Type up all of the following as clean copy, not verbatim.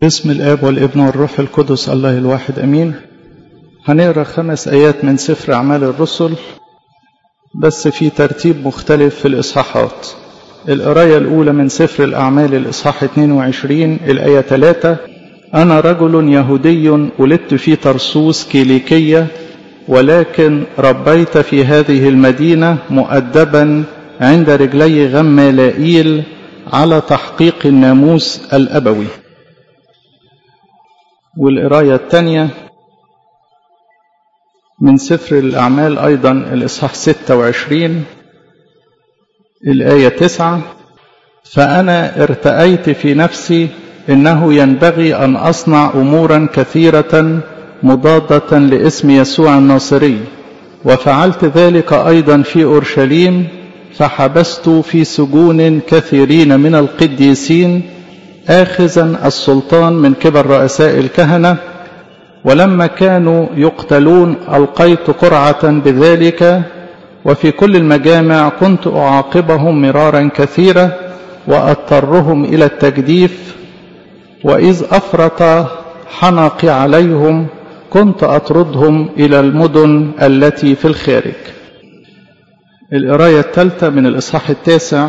باسم الآب والابن والروح القدس الله الواحد أمين. هنقرأ 5 آيات من سفر أعمال الرسل بس في ترتيب مختلف في الإصحاحات. القراية الأولى من سفر الأعمال الإصحاح 22 الآية 3: أنا رجل يهودي ولدت في طرسوس كيليكية، ولكن ربيت في هذه المدينة مؤدبا عند رجلي غمالائيل على تحقيق الناموس الأبوي. والقراية الثانية من سفر الأعمال أيضا الإصحاح 26 الآية 9: فأنا ارتأيت في نفسي إنه ينبغي أن أصنع أمورا كثيرة مضادة لاسم يسوع الناصري، وفعلت ذلك أيضا في أورشليم، فحبست في سجون كثيرين من القديسين آخذا السلطان من قبل رؤساء الكهنة، ولما كانوا يقتلون ألقيت قرعة بذلك، وفي كل المجامع كنت أعاقبهم مرارا كثيرة وأضطرهم إلى التجديف، وإذ أفرط حنقي عليهم كنت أطردهم إلى المدن التي في الخارج. القراية الثالثة من الإصحاح 9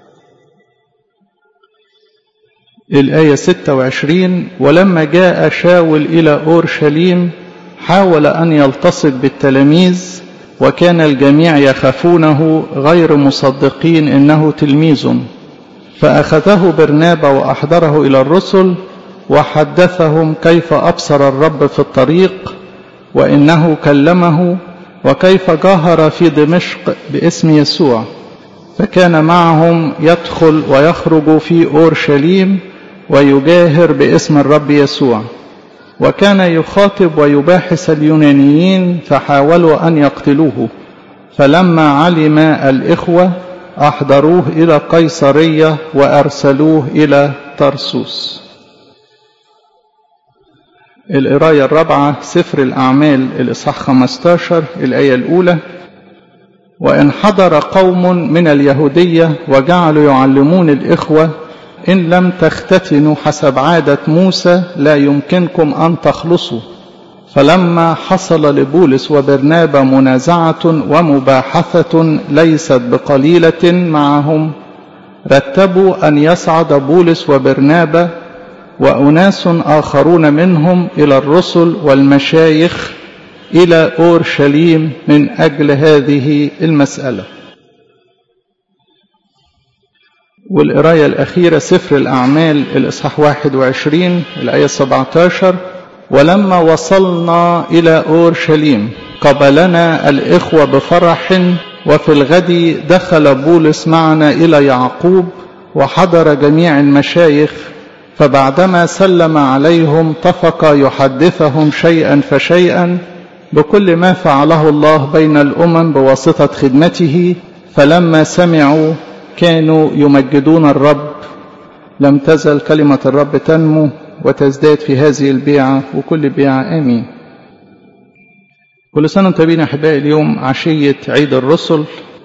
الآية 26: ولما جاء شاول إلى أورشليم حاول أن يلتصق بالتلاميذ، وكان الجميع يخافونه غير مصدقين إنه تلميذ، فأخذه برنابا وأحضره إلى الرسل وحدثهم كيف أبصر الرب في الطريق، وإنه كلمه، وكيف جاهر في دمشق باسم يسوع، فكان معهم يدخل ويخرج في أورشليم ويجاهر باسم الرب يسوع، وكان يخاطب ويباحث اليونانيين فحاولوا أن يقتلوه، فلما علم الإخوة أحضروه إلى قيصرية وأرسلوه إلى طرسوس. القراية الرابعة سفر الأعمال الإصحاح 15 الآية الأولى: وإن حضر قوم من اليهودية وجعلوا يعلمون الإخوة إن لم تختتنوا حسب عادة موسى لا يمكنكم أن تخلصوا، فلما حصل لبولس وبرنابا منازعة ومباحثة ليست بقليلة معهم، رتبوا أن يصعد بولس وبرنابا وأناس آخرون منهم إلى الرسل والمشايخ إلى أورشليم من أجل هذه المسألة. والقراية الأخيرة سفر الأعمال الإصحاح 21 الآية 17: ولما وصلنا إلى أورشليم قبلنا الإخوة بفرح، وفي الغد دخل بولس معنا إلى يعقوب وحضر جميع المشايخ، فبعدما سلم عليهم طفق يحدثهم شيئا فشيئا بكل ما فعله الله بين الأمم بواسطة خدمته، فلما سمعوا كانوا يمجدون الرب. لم تزل كلمة الرب تنمو وتزداد في هذه البيعة وكل بيعة. آمين. كل سنة وانتم طيبين أحبائي. اليوم عشية عيد الرسل،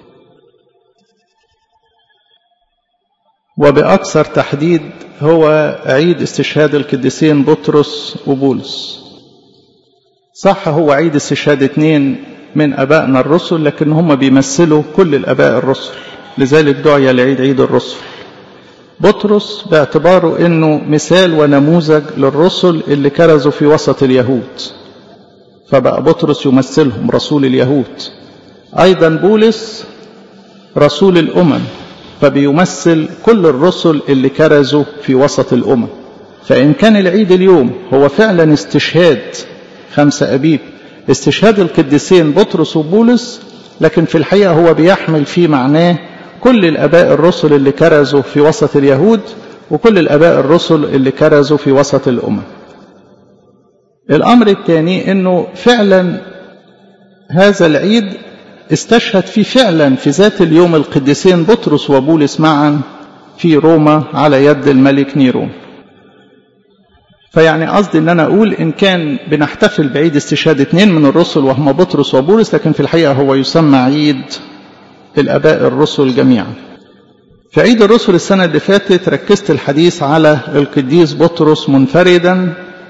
وبأكثر تحديد هو عيد استشهاد القديسين بطرس وبولس. صح هو عيد استشهاد 2 من أبائنا الرسل، لكن هم بيمثلوا كل الأباء الرسل، لذلك دعي العيد عيد الرسل. بطرس باعتباره أنه مثال ونموذج للرسل اللي كرزوا في وسط اليهود، فبقى بطرس يمثلهم رسول اليهود. أيضا بولس رسول الأمم، فبيمثل كل الرسل اللي كرزوا في وسط الأمم. فإن كان العيد اليوم هو فعلا استشهاد 5 أبيب، استشهاد القديسين بطرس وبولس، لكن في الحقيقة هو بيحمل في معناه كل الأباء الرسل اللي كرزوا في وسط اليهود وكل الأباء الرسل اللي كرزوا في وسط الأمم. الأمر الثاني أنه فعلا هذا العيد استشهد فيه فعلا في ذات اليوم القديسين بطرس وبولس معا في روما على يد الملك نيرون. فيعني قصدي ان انا اقول ان كان بنحتفل بعيد استشهاد 2 من الرسل وهم بطرس وبولس، لكن في الحقيقة هو يسمى عيد الاباء الرسل جميعا. في عيد الرسل السنة اللي فاتت ركزت الحديث على القديس بطرس منفردا،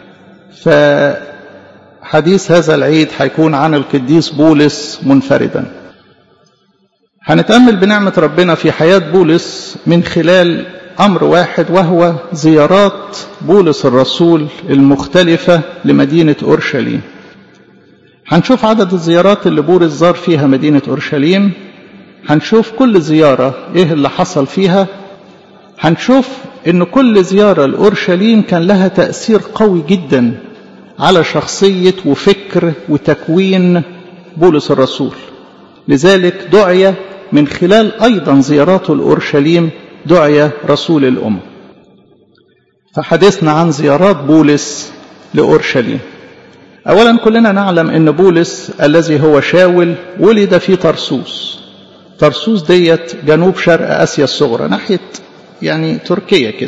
فحديث هذا العيد هيكون عن القديس بولس منفردا. هنتأمل بنعمة ربنا في حياة بولس من خلال أمر واحد، وهو زيارات بولس الرسول المختلفة لمدينة أورشليم. هنشوف عدد الزيارات اللي بولس زار فيها مدينة أورشليم، هنشوف كل زيارة إيه اللي حصل فيها، هنشوف إن كل زيارة لأورشليم كان لها تأثير قوي جدا على شخصية وفكر وتكوين بولس الرسول. لذلك دعي من خلال أيضا زياراته لأورشليم دعي رسول الأمة. فحدثنا عن زيارات بولس لأورشليم. أولا كلنا نعلم أن بولس الذي هو شاول ولد في طرسوس. طرسوس ديت جنوب شرق آسيا الصغرى، ناحية يعني تركيا كده.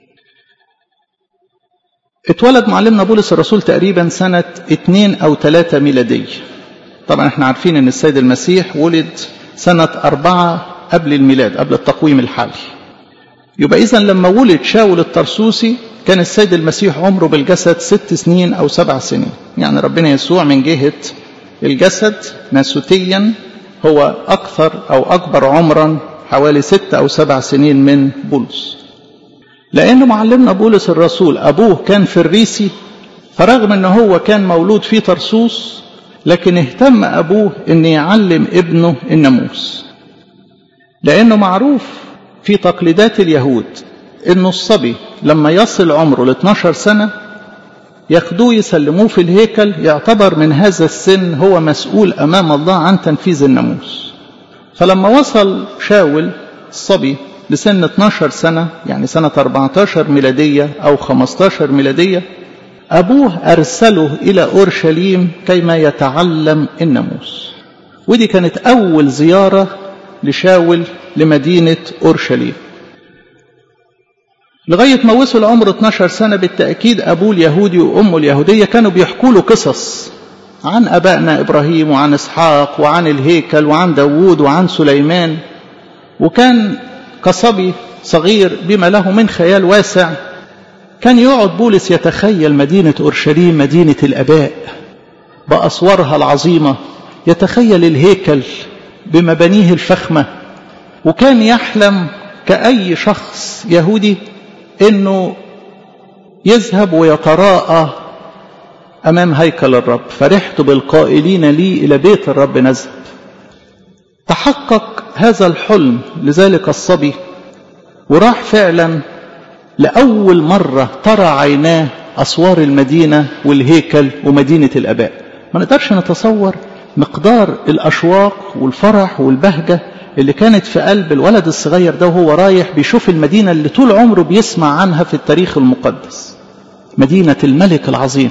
اتولد معلمنا بولس الرسول تقريبا سنة 2 أو 3 ميلادية. طبعا احنا عارفين أن السيد المسيح ولد سنة 4 قبل الميلاد، قبل التقويم الحالي. يبقى إذن لما ولد شاول الطرسوسي كان السيد المسيح عمره بالجسد 6 سنين أو 7 سنين. يعني ربنا يسوع من جهة الجسد ناسوتيا هو أكثر أو أكبر عمرا حوالي 6 أو 7 سنين من بولس. لأن معلمنا بولس الرسول أبوه كان فريسي، فرغم أنه هو كان مولود في طرسوس لكن اهتم أبوه أن يعلم ابنه الناموس. لأنه معروف في تقليدات اليهود أنه الصبي لما يصل عمره ل 12 سنة ياخدوه يسلموه في الهيكل، يعتبر من هذا السن هو مسؤول أمام الله عن تنفيذ الناموس. فلما وصل شاول الصبي لسن 12 سنة، يعني سنة 14 ميلادية أو 15 ميلادية، أبوه أرسله إلى أورشليم كيما يتعلم الناموس. ودي كانت أول زيارة لشاول لمدينة أورشليم. لغاية ما وصل عمر 12 سنة بالتأكيد أبوه اليهودي وأمه اليهودية كانوا بيحكوا له قصص عن أبائنا إبراهيم وعن إسحاق وعن الهيكل وعن داوود وعن سليمان. وكان كصبي صغير بما له من خيال واسع كان يقعد بولس يتخيل مدينة أورشليم مدينة الآباء بأسوارها العظيمة، يتخيل الهيكل بمبانيه الفخمة، وكان يحلم كأي شخص يهودي أنه يذهب ويتراءى أمام هيكل الرب. فرحت بالقائلين لي إلى بيت الرب نذهب. تحقق هذا الحلم لذلك الصبي، وراح فعلا لأول مرة ترى عيناه أسوار المدينة والهيكل ومدينة الآباء. ما نقدرش نتصور مقدار الأشواق والفرح والبهجة اللي كانت في قلب الولد الصغير ده وهو رايح بيشوف المدينة اللي طول عمره بيسمع عنها في التاريخ المقدس، مدينة الملك العظيم.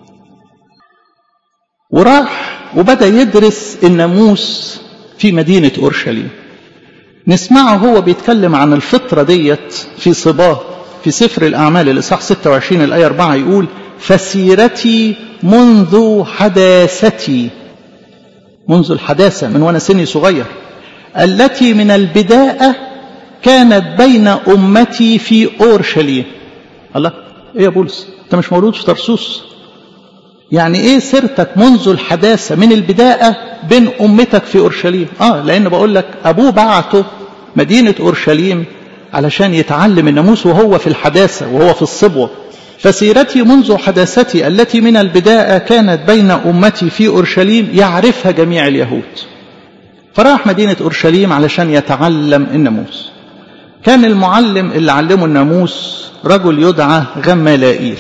وراح وبدأ يدرس الناموس في مدينة أورشليم. نسمعه هو بيتكلم عن الفطرة ديت في صباه في سفر الأعمال الإصحاح 26 الآية 4 يقول: فسيرتي منذ حداثتي، منذ الحداثة من وانا سني صغير، التي من البداية كانت بين أمتي في أورشليم. الله، ايه يا بولس انت مش مولود في طرسوس؟ يعني ايه سيرتك منذ الحداثة من البداية بين أمتك في أورشليم؟ لأن بقول لك أبوه بعته مدينة أورشليم علشان يتعلم الناموس وهو في الحداثة وهو في الصبوة. فسيرتي منذ حداثتي التي من البداية كانت بين أمتي في أورشليم يعرفها جميع اليهود. فراح مدينة أورشليم علشان يتعلم الناموس. كان المعلم اللي علمه الناموس رجل يدعى غمالائيل.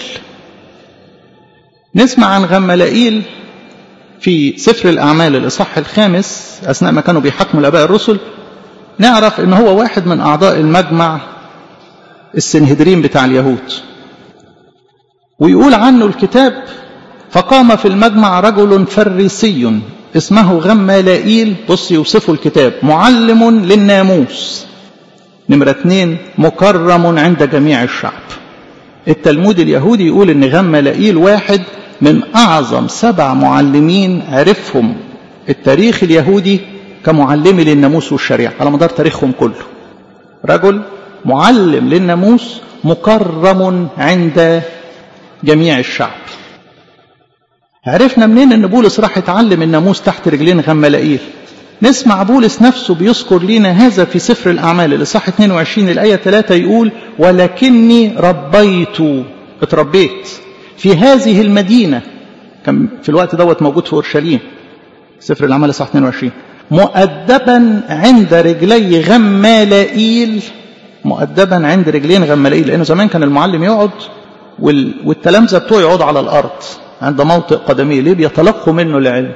نسمع عن غمالائيل في سفر الأعمال الإصحاح 5 أثناء ما كانوا بيحكموا الآباء الرسل. نعرف إن هو واحد من أعضاء المجمع السنهدرين بتاع اليهود. ويقول عنه الكتاب: فقام في المجمع رجل فريسي اسمه غمالائيل. بص يوصفه الكتاب: معلم للناموس. نمرة 2 مكرم عند جميع الشعب. التلمود اليهودي يقول ان غمالائيل واحد من اعظم 7 معلمين عرفهم التاريخ اليهودي كمعلمي للناموس والشريعة على مدار تاريخهم كله. رجل معلم للناموس مكرم عند جميع الشعب. عرفنا منين ان بولس راح يتعلم الناموس تحت رجلين غملائيل؟ نسمع بولس نفسه بيذكر لنا هذا في سفر الأعمال الإصحاح 22 الآية 3 يقول: ولكني اتربيت في هذه المدينة. كان في الوقت دوت موجود في أورشليم، سفر الأعمال الإصحاح 22. مؤدبا عند رجلي غملائيل، مؤدبا عند رجلين غملائيل، لأنه زمان كان المعلم يقعد والتلامذة بتوعه يقعدوا على الأرض عند موطئ قدميه، ليه؟ بيتلقوا منه العلم.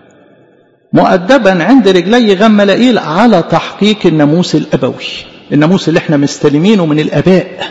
مؤدبا عند رجلي غملائيل على تحقيق الناموس الأبوي، الناموس اللي احنا مستلمينه من الآباء.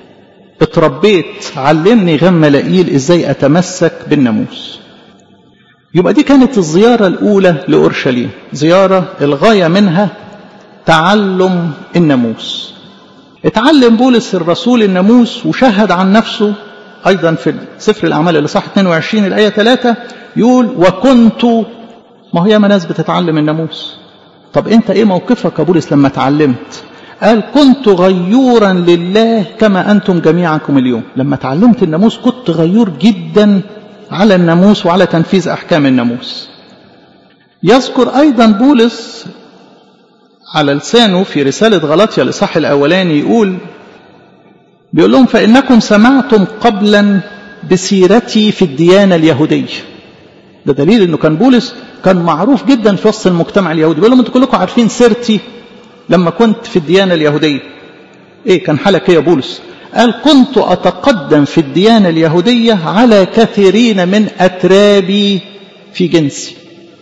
اتربيت، علمني غملائيل ازاي اتمسك بالناموس. يبقى دي كانت الزيارة الأولى لأورشليم، زيارة الغاية منها تعلم الناموس. اتعلم بولس الرسول الناموس وشهد عن نفسه أيضا في سفر الأعمال الإصحاح 22 الآية 3 يقول: وكنت. ما هي ناس بتتعلم الناموس. طب انت ايه موقفك يا بولس لما اتعلمت؟ قال: كنت غيورا لله كما أنتم جميعكم اليوم. لما تعلمت الناموس كنت غيور جدا على الناموس وعلى تنفيذ أحكام الناموس. يذكر أيضا بولس على لسانه في رسالة غلاطيا الإصحاح الأولاني بيقول لهم: فإنكم سمعتم قبلا بسيرتي في الديانة اليهودية. ده دليل أنه كان بولس كان معروف جدا في وسط المجتمع اليهودي. بيقول لهم: انتوا كلكم عارفين سيرتي لما كنت في الديانة اليهودية. ايه كان حالك ايه يا بولس؟ قال: كنت أتقدم في الديانة اليهودية على كثيرين من أترابي في جنسي.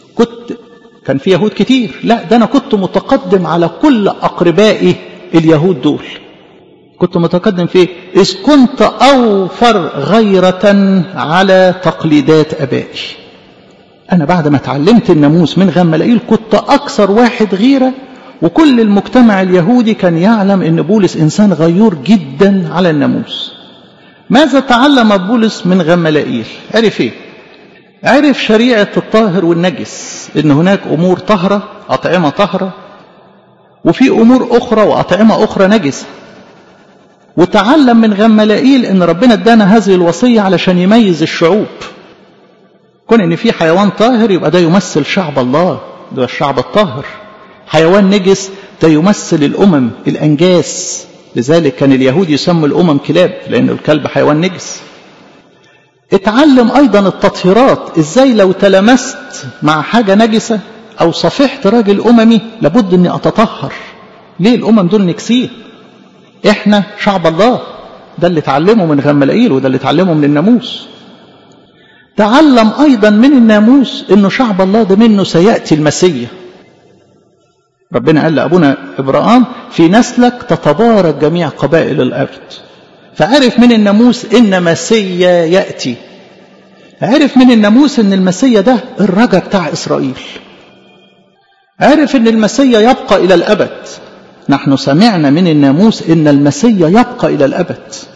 كان في يهود كتير، لا ده أنا كنت متقدم على كل أقربائي اليهود دول. كنت متقدم في إذ كنت أوفر غيرة على تقليدات أبائي. أنا بعد ما تعلمت الناموس من غملائيل كنت أكثر واحد غيرة، وكل المجتمع اليهودي كان يعلم أن بولس إنسان غيور جدا على الناموس. ماذا تعلم بولس من غملائيل؟ عرف إيه؟ عرف شريعة الطاهر والنجس، إن هناك أمور طهرة، أطعمة طهرة، وفي أمور أخرى وأطعمة أخرى نجسة. وتعلم من غملائيل إن ربنا ادانا هذه الوصية علشان يميز الشعوب. كون إن في حيوان طاهر يبقى ده يمثل شعب الله، ده الشعب الطاهر. حيوان نجس ده يمثل الأمم الأنجاس، لذلك كان اليهود يسموا الأمم كلاب، لأن الكلب حيوان نجس. اتعلم أيضا التطهيرات، إزاي لو تلمست مع حاجة نجسة أو صفحت راجل أممي لابد أني أتطهر. ليه؟ الأمم دول نكسين، إحنا شعب الله. ده اللي تعلمه من غملائيل وده اللي تعلمه من الناموس. تعلم أيضا من الناموس أنه شعب الله ده منه سيأتي المسيح. ربنا قال لأبونا إبراهيم: في نسلك تتبارك جميع قبائل الأرض. فعرف من الناموس إن مسيح يأتي. عرف من الناموس إن المسيح ده الرجا بتاع إسرائيل. عرف إن المسيح يبقى إلى الأبد. نحن سمعنا من الناموس إن المسيح يبقى إلى الأبد.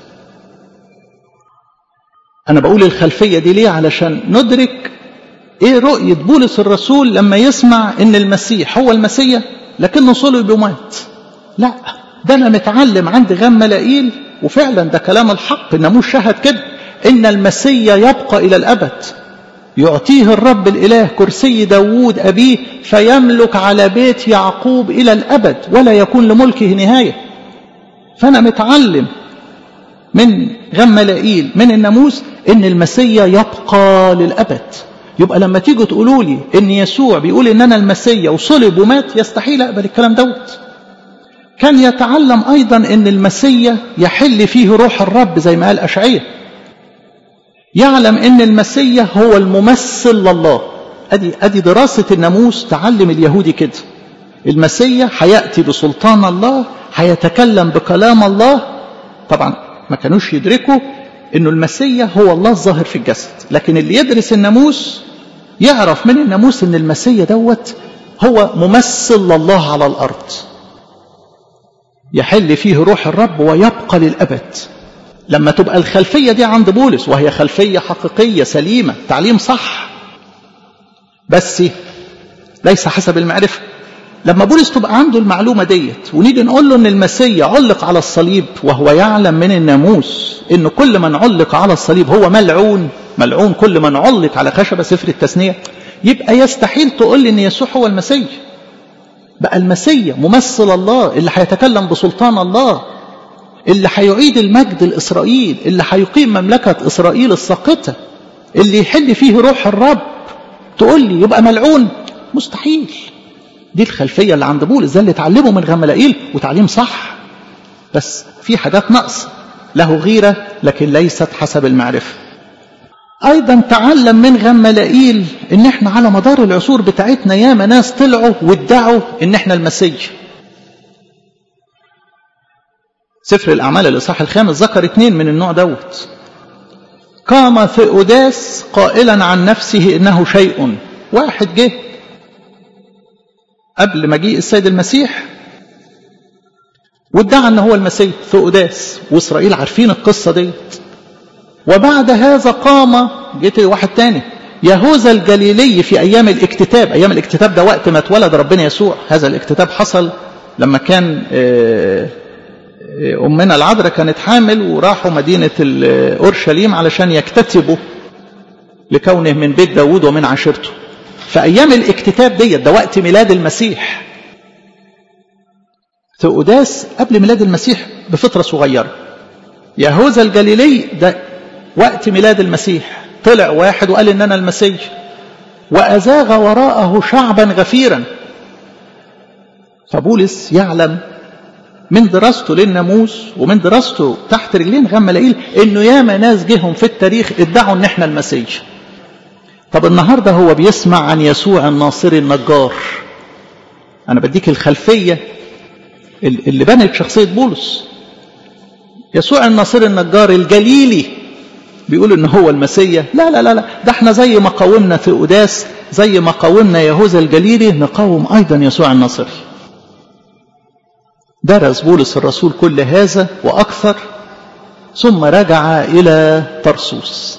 أنا بقول الخلفية دي ليه؟ علشان ندرك إيه رؤية بولس الرسول لما يسمع إن المسيح هو المسيح لكنه صلب ومات. لا، ده أنا متعلم عند غملائيل، وفعلا ده كلام الحق. الناموس شهد كده، إن المسيح يبقى إلى الأبد. يعطيه الرب الإله كرسي داوود أبيه فيملك على بيت يعقوب إلى الأبد ولا يكون لملكه نهاية. فأنا متعلم من غملائيل من الناموس إن المسيح يبقى للأبد. يبقى لما تيجوا تقولوا لي إن يسوع بيقول إن أنا المسيح وصلب ومات، يستحيل أقبل الكلام دوت. كان يتعلم أيضا إن المسيح يحل فيه روح الرب زي ما قال أشعياء. يعلم إن المسيح هو الممثل لله. أدي دراسة الناموس تعلم اليهودي كده. المسيح هيأتي بسلطان الله، هيتكلم بكلام الله. طبعا ما كانوش يدركوا إنه المسيح هو الله الظاهر في الجسد، لكن اللي يدرس الناموس يعرف من الناموس إن المسيح دوت هو ممثل لله على الأرض، يحل فيه روح الرب ويبقى للأبد. لما تبقى الخلفية دي عند بولس، وهي خلفية حقيقية سليمة، تعليم صح، بس ليس حسب المعرفة، لما بولس تبقى عنده المعلومة ديت ونيجي نقول له ان المسيح علق على الصليب وهو يعلم من الناموس ان كل من علق على الصليب هو ملعون، ملعون كل من علق على خشبة، سفر التثنية، يبقى يستحيل تقول لي ان يسوع هو المسيح. بقى المسيح ممثل الله اللي هيتكلم بسلطان الله، اللي هيعيد المجد لإسرائيل، اللي هيقيم مملكة إسرائيل الساقطة، اللي يحل فيه روح الرب، تقول لي يبقى ملعون؟ مستحيل. دي الخلفية اللي عند بولس، ده اللي اتعلمه من غملائيل وتعليم صح، بس في حاجات نقص، له غيرة لكن ليست حسب المعرفة. أيضا تعلم من غملائيل إن احنا على مدار العصور بتاعتنا ياما ناس طلعوا وادعوا إن احنا المسيح. سفر الأعمال الإصحاح 5 ذكر 2 من النوع دوت. قام ثيوداس قائلا عن نفسه إنه شيء. واحد جه قبل مجيء السيد المسيح وادعى أنه هو المسيح، ثيوداس، وإسرائيل عارفين القصة ديت. وبعد هذا قام جيت واحد تاني، يهوذا الجليلي، في أيام الاكتتاب. أيام الاكتتاب ده وقت ما اتولد ربنا يسوع. هذا الاكتتاب حصل لما كان أمنا العذراء كانت حامل وراحوا مدينة أورشليم علشان يكتتبوا لكونه من بيت داود ومن عشيرته. فأيام الاكتتاب ديت ده وقت ميلاد المسيح. ثيوداس قبل ميلاد المسيح بفترة صغيرة. يهوذا الجليلي ده وقت ميلاد المسيح. طلع واحد وقال إن أنا المسيح، وأزاغ وراءه شعبا غفيرا. فبولس يعلم من دراسته للناموس ومن دراسته تحت رجلين غملائيل إنه ياما ناس جيهم في التاريخ ادعوا إن احنا المسيح. طب النهاردة هو بيسمع عن يسوع الناصري النجار. أنا بديك الخلفية اللي بنت شخصية بولس. يسوع الناصري النجار الجليلي بيقول إن هو المسيح. لا لا لا لا، ده احنا زي ما قاومنا ثيوداس، زي ما قاومنا يهوذا الجليلي، نقاوم أيضا يسوع الناصري. درس بولس الرسول كل هذا وأكثر، ثم رجع إلى طرسوس.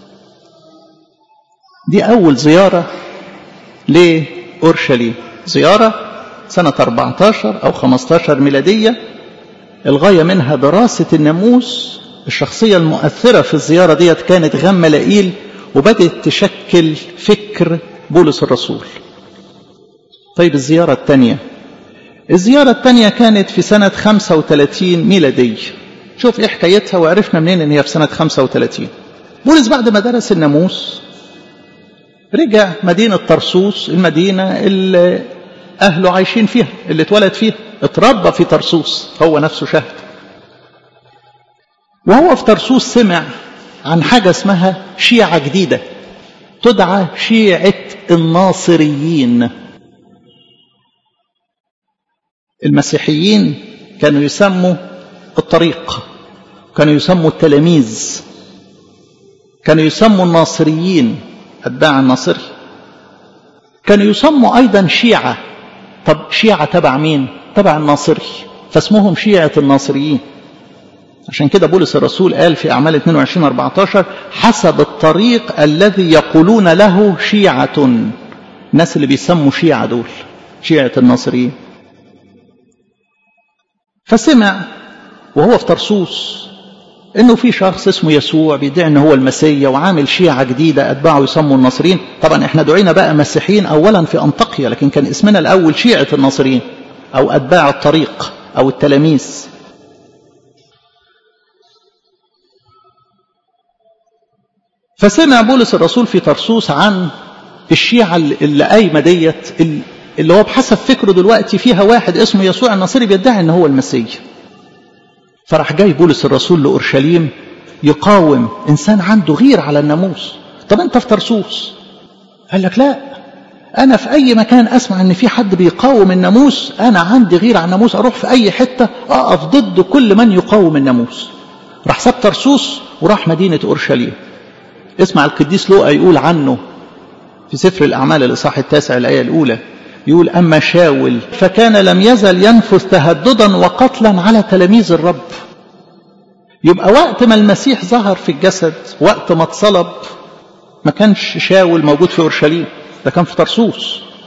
دي أول زيارة لأورشليم، زيارة سنة 14 أو 15 ميلادية. الغاية منها دراسة الناموس. الشخصية المؤثرة في الزيارة ديت كانت غملائيل، وبدأت تشكل فكر بولس الرسول. طيب الزيارة الثانية، الزيارة الثانية كانت في سنة 35 ميلادية. شوف إيه حكايتها وعرفنا منين إن هي في سنة 35. بولس بعد ما درس الناموس رجع مدينة طرسوس، المدينة اللي أهله عايشين فيها، اللي اتولد فيها، اتربى في طرسوس، هو نفسه شهد. وهو في طرسوس سمع عن حاجة اسمها شيعة جديدة تدعى شيعة الناصريين. المسيحيين كانوا يسموا الطريق، كانوا يسموا التلاميذ، كانوا يسموا الناصريين أتباع الناصري، كانوا يسموا أيضا شيعة. طب شيعة تبع مين؟ تبع الناصري، فاسمهم شيعة الناصريين. عشان كده بولس الرسول قال في أعمال 22-14 حسب الطريق الذي يقولون له شيعة. الناس اللي بيسموا شيعة دول شيعة الناصريين. فسمع وهو في طرسوس انه في شخص اسمه يسوع بيدعي انه هو المسيح وعامل شيعة جديدة اتباعه يسموا الناصريين. طبعا احنا دعينا بقى مسيحيين اولا في انطاكيا، لكن كان اسمنا الاول شيعة الناصريين او اتباع الطريق او التلاميذ. فسمع بولس الرسول في طرسوس عن الشيعة اللي قايمة ديت، اللي هو بحسب فكره دلوقتي فيها واحد اسمه يسوع الناصري بيدعي ان هو المسيح. فراح جاي بولس الرسول لأورشليم يقاوم إنسان عنده غير على الناموس. طب أنت في طرسوس؟ قال لك لا، أنا في أي مكان أسمع أن في حد بيقاوم الناموس أنا عندي غير على الناموس، أروح في أي حتة أقف ضد كل من يقاوم الناموس. راح ساب طرسوس وراح مدينة أورشليم. اسمع القديس لوقا يقول عنه في سفر الأعمال الإصحاح 9 الآية الأولى، يقول أما شاول فكان لم يزل ينفث تهددا وقتلا على تلاميذ الرب. يبقى وقت ما المسيح ظهر في الجسد، وقت ما اتصلب، ما كانش شاول موجود في أورشليم، ده كان في طرسوس.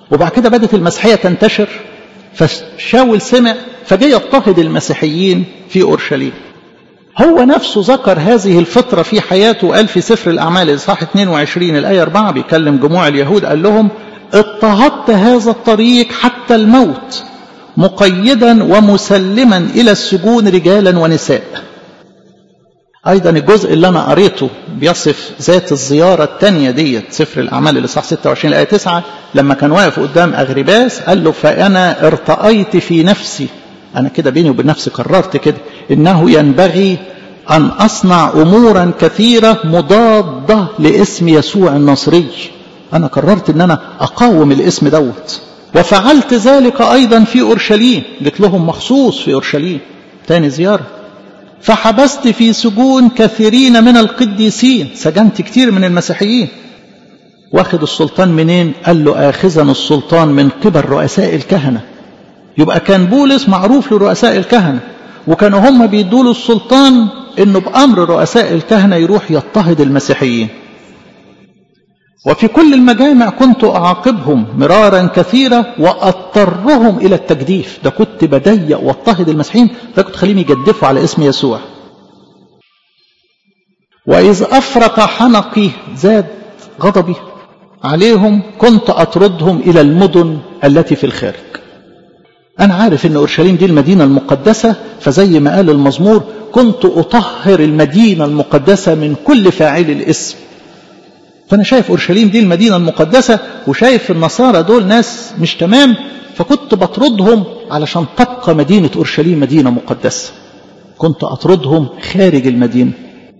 وبعد كده بدت المسيحية تنتشر، فشاول سمع فجاء يضطهد المسيحيين في أورشليم. هو نفسه ذكر هذه الفترة في حياته، قال في سفر الأعمال إصحاح 22 الآية 4 بيكلم جموع اليهود، قال لهم اضطهدت هذا الطريق حتى الموت، مقيدا ومسلما إلى السجون رجالا ونساء. أيضا الجزء اللي أنا قريته بيصف ذات الزيارة الثانية ديت، سفر الأعمال الإصحاح 26 الآية 9، لما كان واقف قدام أغرباس قال له فأنا ارتأيت في نفسي، أنا كده بيني وبين نفسي قررت كده، إنه ينبغي أن أصنع أمورا كثيرة مضادة لاسم يسوع الناصري. أنا قررت إن أنا أقاوم الاسم دوت، وفعلت ذلك أيضا في أورشليم، جيت لهم مخصوص في أورشليم تاني زيارة. فحبست في سجون كثيرين من القديسين، سجنت كتير من المسيحيين. واخد السلطان منين؟ قال له آخذا السلطان من قبل رؤساء الكهنة. يبقى كان بولس معروف لرؤساء الكهنة، وكانوا هم بيدوا له السلطان انه بأمر رؤساء الكهنة يروح يضطهد المسيحيين. وفي كل المجامع كنت أعاقبهم مرارا كثيرا وأضطرهم إلى التجديف. ده كنت بضيق واضطهد المسيحيين، ده كنت خليهم يجدفوا على اسم يسوع. وإذ أفرط حنقي، زاد غضبي عليهم، كنت أطردهم إلى المدن التي في الخارج. أنا عارف أن أورشليم دي المدينة المقدسة، فزي ما قال المزمور كنت أطهر المدينة المقدسة من كل فاعل الاسم. فأنا شايف أورشليم دي المدينة المقدسة، وشايف النصارى دول ناس مش تمام، فكنت بطردهم علشان تبقى مدينة أورشليم مدينة مقدسة. كنت أطردهم خارج المدينة.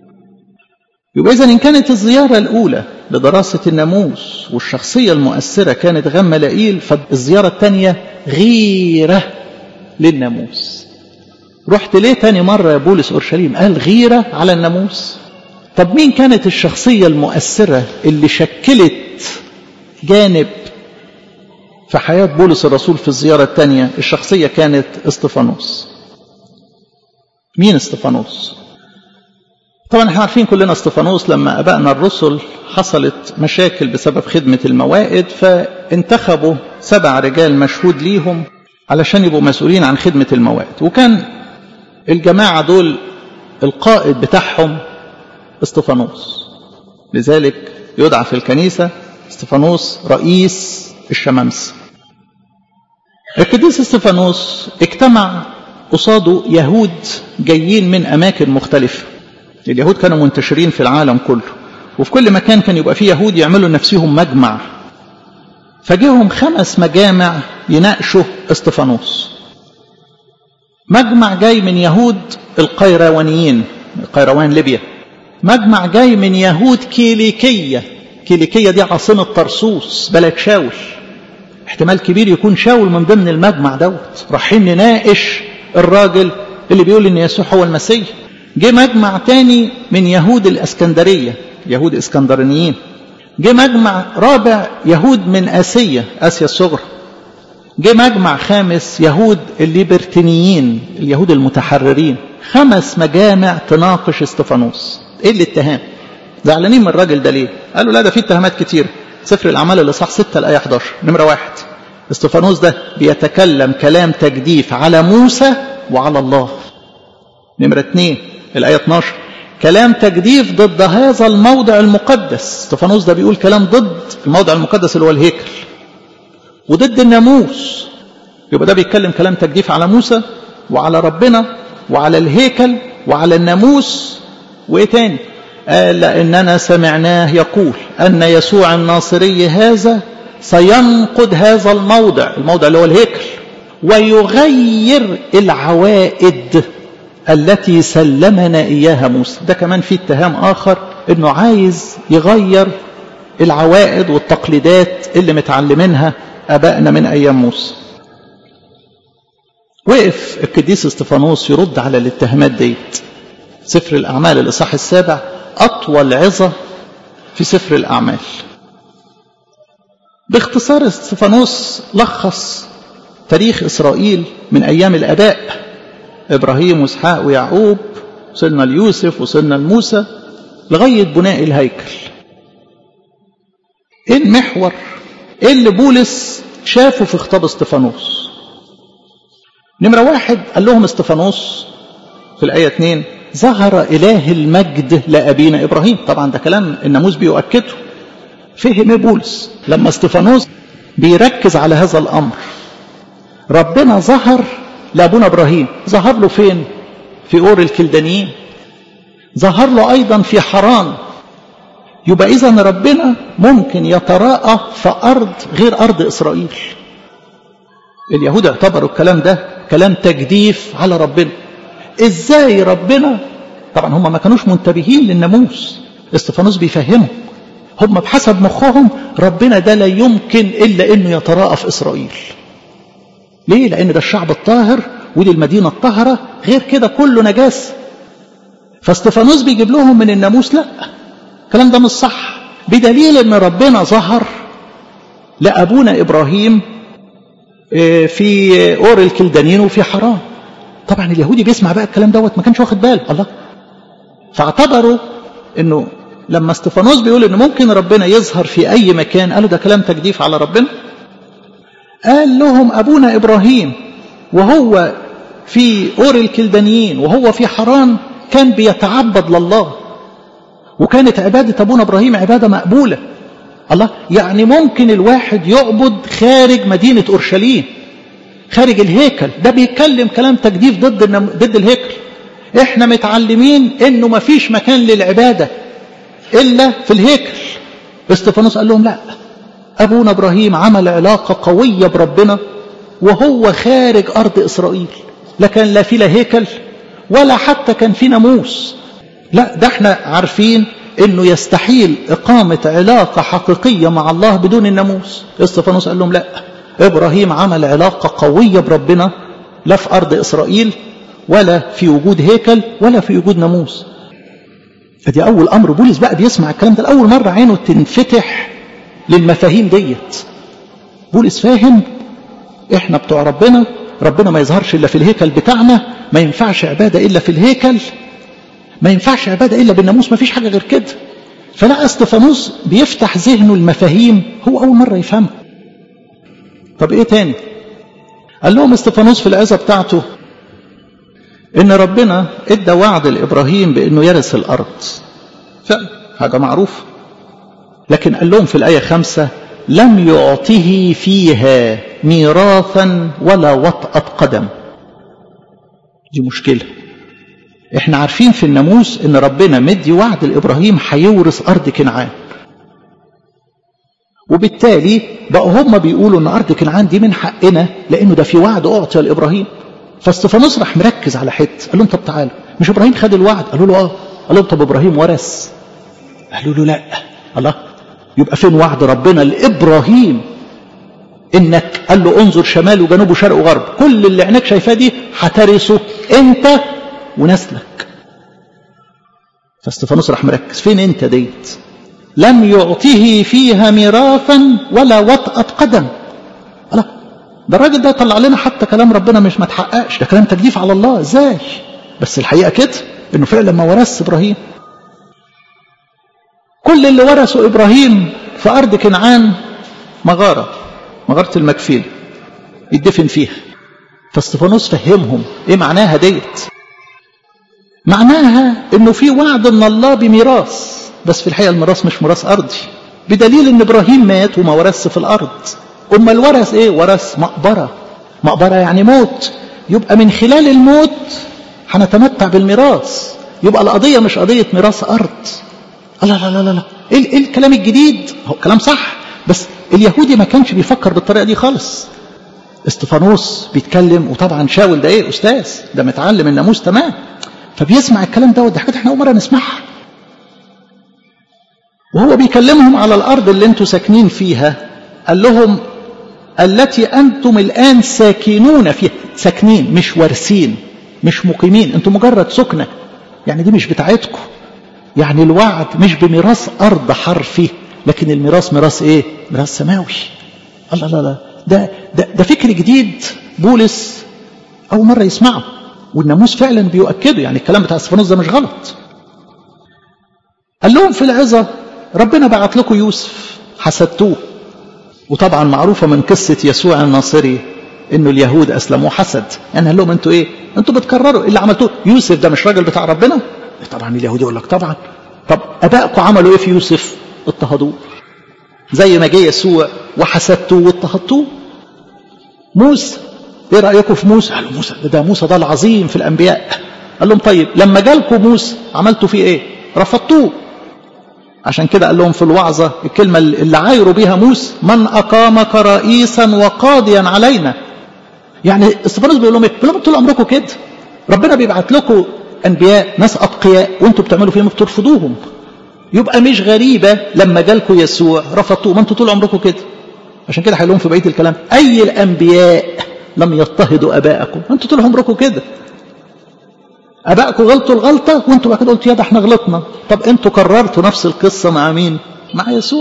يبقى إذن إن كانت الزيارة الأولى لدراسة الناموس والشخصية المؤثرة كانت غملائيل، فالزيارة الثانية غيرة للناموس. رحت ليه تاني مرة يا بولس أورشليم؟ قال غيرة على الناموس. طب مين كانت الشخصية المؤثرة اللي شكلت جانب في حياة بولس الرسول في الزيارة الثانية؟ الشخصية كانت استفانوس. مين استفانوس؟ طبعا احنا عارفين كلنا استفانوس لما أبائنا الرسل حصلت مشاكل بسبب خدمة الموائد، فانتخبوا 7 رجال مشهود ليهم علشان يبقوا مسؤولين عن خدمة الموائد، وكان الجماعة دول القائد بتاعهم استفانوس. لذلك يدعى في الكنيسة استفانوس رئيس الشمامسة. القديس استفانوس اجتمع قصاده يهود جايين من أماكن مختلفة. اليهود كانوا منتشرين في العالم كله، وفي كل مكان كان يبقى فيه يهود يعملوا نفسهم مجمع. فجيهم 5 مجامع يناقشوا استفانوس. مجمع جاي من يهود القيروانيين، قيروان ليبيا. مجمع جاي من يهود كيليكية. كيليكية دي عاصمة طرسوس بلد شاول، احتمال كبير يكون شاول من ضمن المجمع دوت. رايحين نناقش الراجل اللي بيقول ان يسوع هو المسيح. جه مجمع تاني من يهود الاسكندرية، يهود اسكندرانيين. جه مجمع رابع يهود من آسيا الصغرى. جه مجمع خامس يهود الليبرتينيين، اليهود المتحررين. 5 مجامع تناقش استفانوس. ايه الاتهام؟ زعلانين من الراجل ده ليه؟ قالوا لا ده فيه اتهامات كتير. سفر الأعمال الإصحاح 6 الآية 11. نمرة 1، استفانوس ده بيتكلم كلام تجديف على موسى وعلى الله. نمرة 2 الآية 12، كلام تجديف ضد هذا الموضع المقدس. استفانوس ده بيقول كلام ضد الموضع المقدس اللي هو الهيكل وضد الناموس. يبقى ده بيتكلم كلام تجديف على موسى وعلى ربنا وعلى الهيكل وعلى الناموس. وايه تاني؟ قال لأننا سمعناه يقول أن يسوع الناصري هذا سينقض هذا الموضع اللي هو الهيكل، ويغير العوائد التي سلمنا إياها موسى. ده كمان فيه اتهام آخر، إنه عايز يغير العوائد والتقليدات اللي متعلمينها أبائنا من أيام موسى. وقف القديس استفانوس يرد على الاتهامات ديت. سفر الأعمال الإصحاح 7 أطول عظة في سفر الأعمال. باختصار استفانوس لخص تاريخ إسرائيل من أيام الآباء، إبراهيم وإسحاق ويعقوب، وصلنا ليوسف وصلنا لموسى لغاية بناء الهيكل. إيه المحور؟ إيه اللي بولس شافوا في خطاب استفانوس. نمرة 1 قال لهم استفانوس في الآية 2 ظهر إله المجد لأبينا إبراهيم. طبعا ده كلام الناموس بيؤكده. فهم بولس لما استفانوس بيركز على هذا الأمر. ربنا ظهر لأبونا إبراهيم. ظهر له فين؟ في أور الكلدانيين. ظهر له أيضا في حران. يبقى إذن ربنا ممكن يتراءى في أرض غير أرض إسرائيل. اليهود اعتبروا الكلام ده كلام تجديف على ربنا. إزاي ربنا؟ طبعا هم ما كانوش منتبهين للناموس. استفانوس بيفهمهم. هم بحسب مخهم ربنا ده لا يمكن إلا إنه يتراءى في إسرائيل. ليه؟ لأن ده الشعب الطاهر ودي المدينة الطاهرة، غير كده كله نجاسة. فاستفانوس بيجيب لهم من الناموس لا، الكلام ده مش صح، بدليل ان ربنا ظهر لأبونا إبراهيم في أور الكلدانيين وفي حران. طبعا اليهودي بيسمع بقى الكلام دوت ما كانش واخد باله. الله، فاعتبروا انه لما استفانوس بيقول ان ممكن ربنا يظهر في اي مكان، قالوا ده كلام تجديف على ربنا. قال لهم أبونا إبراهيم وهو في أور الكلدانيين وهو في حران كان بيتعبد لله، وكانت عبادة أبونا إبراهيم عبادة مقبولة. الله، يعني ممكن الواحد يعبد خارج مدينة أورشليم، خارج الهيكل. ده بيتكلم كلام تجديف ضد الهيكل. احنا متعلمين انه ما فيش مكان للعبادة الا في الهيكل. استفانوس قال لهم لا، أبونا إبراهيم عمل علاقة قوية بربنا وهو خارج أرض إسرائيل، لا كان لا في لا هيكل ولا حتى كان في ناموس. لا، ده احنا عارفين انه يستحيل إقامة علاقة حقيقية مع الله بدون الناموس. استفانوس قال لهم لا، إبراهيم عمل علاقة قوية بربنا لا في أرض إسرائيل ولا في وجود هيكل ولا في وجود ناموس. ادي أول أمر. بولس بقى بيسمع الكلام ده لأول مرة عينه تنفتح للمفاهيم ديت. بولس فاهم احنا بتوع ربنا، ربنا ما يظهرش إلا في الهيكل بتاعنا، ما ينفعش عبادة إلا في الهيكل، ما ينفعش عبادة إلا بالناموس، ما فيش حاجة غير كده. فلا، استفانوس بيفتح ذهنه المفاهيم هو أول مرة يفهمها. طب إيه تاني؟ قال لهم استفانوس في العظة بتاعته إن ربنا إدى وعد لإبراهيم بإنه يرث الأرض، فعلا حاجة معروفة. لكن قال لهم في الآية 5 لم يعطه فيها ميراثا ولا وطأة قدم. دي مشكلة. احنا عارفين في الناموس ان ربنا مدي وعد لإبراهيم هيورث أرض كنعان، وبالتالي بقوا هم بيقولوا ان أرض كنعان دي من حقنا لأنه ده في وعد أعطي لإبراهيم. فاستفانوس راح مركز على حته، قال لهم طب تعالوا، مش إبراهيم خد الوعد؟ قالوا له اه. قال لهم طب إبراهيم ورث؟ قالوا له لا. الله، يبقى فين وعد ربنا لإبراهيم انك قال له انظر شمال وجنوب وشرق وغرب، كل اللي عينك شايفاه دي هترثه انت ونسلك. فاستفانوس راح مركز، فين انت ديت؟ لم يعطيه فيها ميراثا ولا وطأة قدم. الله، ده الراجل ده طلع لنا حتى كلام ربنا مش ما تحققش، ده كلام تجديف على الله. ازاي؟ بس الحقيقة كده انه فعلا ما ورث ابراهيم. كل اللي ورثه إبراهيم في أرض كنعان مغارة المكفيل يدفن فيها. فاستفانوس فهمهم إيه معناها ديت. معناها إنه في وعد من الله بميراث، بس في الحقيقة الميراث مش ميراث أرضي، بدليل إن إبراهيم مات وما ورث في الأرض. أما الورث إيه؟ ورث مقبرة يعني موت. يبقى من خلال الموت هنتمتع بالميراث. يبقى القضية مش قضية ميراث أرض. لا لا لا لا، ايه الكلام الجديد؟ هو كلام صح، بس اليهودي ما كانش بيفكر بالطريقه دي خالص. استفانوس بيتكلم، وطبعا شاول ده ايه؟ استاذ، ده متعلم الناموس تمام، فبيسمع الكلام ده، وده حاجات احنا اول مره نسمعها. وهو بيكلمهم على الارض اللي انتوا ساكنين فيها، قال لهم التي انتم الان ساكنون فيها. ساكنين، مش وارثين، مش مقيمين، انتم مجرد سكنه، يعني دي مش بتاعتكم. يعني الوعد مش بميراث أرض حرفي، لكن الميراث ميراث إيه؟ ميراث سماوي. الله، لا لا، ده فكر جديد بولس أول مرة يسمعه، والناموس فعلا بيؤكده. يعني الكلام بتاع استفانوس ده مش غلط. قال لهم في العظة ربنا بعت لكم يوسف حسدتوه. وطبعا معروفة من قصة يسوع الناصري انه اليهود اسلموا حسد. يعني قال لهم انتوا ايه؟ انتوا بتكرروا اللي عملتوه. يوسف ده مش راجل بتاع ربنا؟ طبعا اليهود يقول لك طبعا. طب ابائكم عملوا ايه في يوسف؟ اضطهدوه زي ما جه يسوع وحسدتوه واضطهدتوه. موسى ايه رايكم في موسى؟ قالوا موسى ده موسى ده العظيم في الانبياء. قال لهم طيب لما جالكم موسى عملتوا فيه ايه؟ رفضتوه. عشان كده قال لهم في الوعظه الكلمه اللي عايروا بيها موسى: من اقامك رئيسا وقاضيا علينا. يعني استفانوس بيقول لهم ايه؟ بيقول لهم طول عمركم كده، ربنا بيبعت لكم انبياء ناس اتقياء وانتم بتعملوا فيهم بترفضوهم. يبقى مش غريبه لما جالكم يسوع رفضتوه، ما انتم طول عمركم كده. عشان كده هيقول لهم في بقيه الكلام: اي الانبياء لم يضطهدوا ابائكم؟ انتم طول عمركم كده، ابائكم غلطوا الغلطه وانتم بعد كده قلتوا يا ده احنا غلطنا. طب انتم كررتوا نفس القصه مع مين؟ مع يسوع.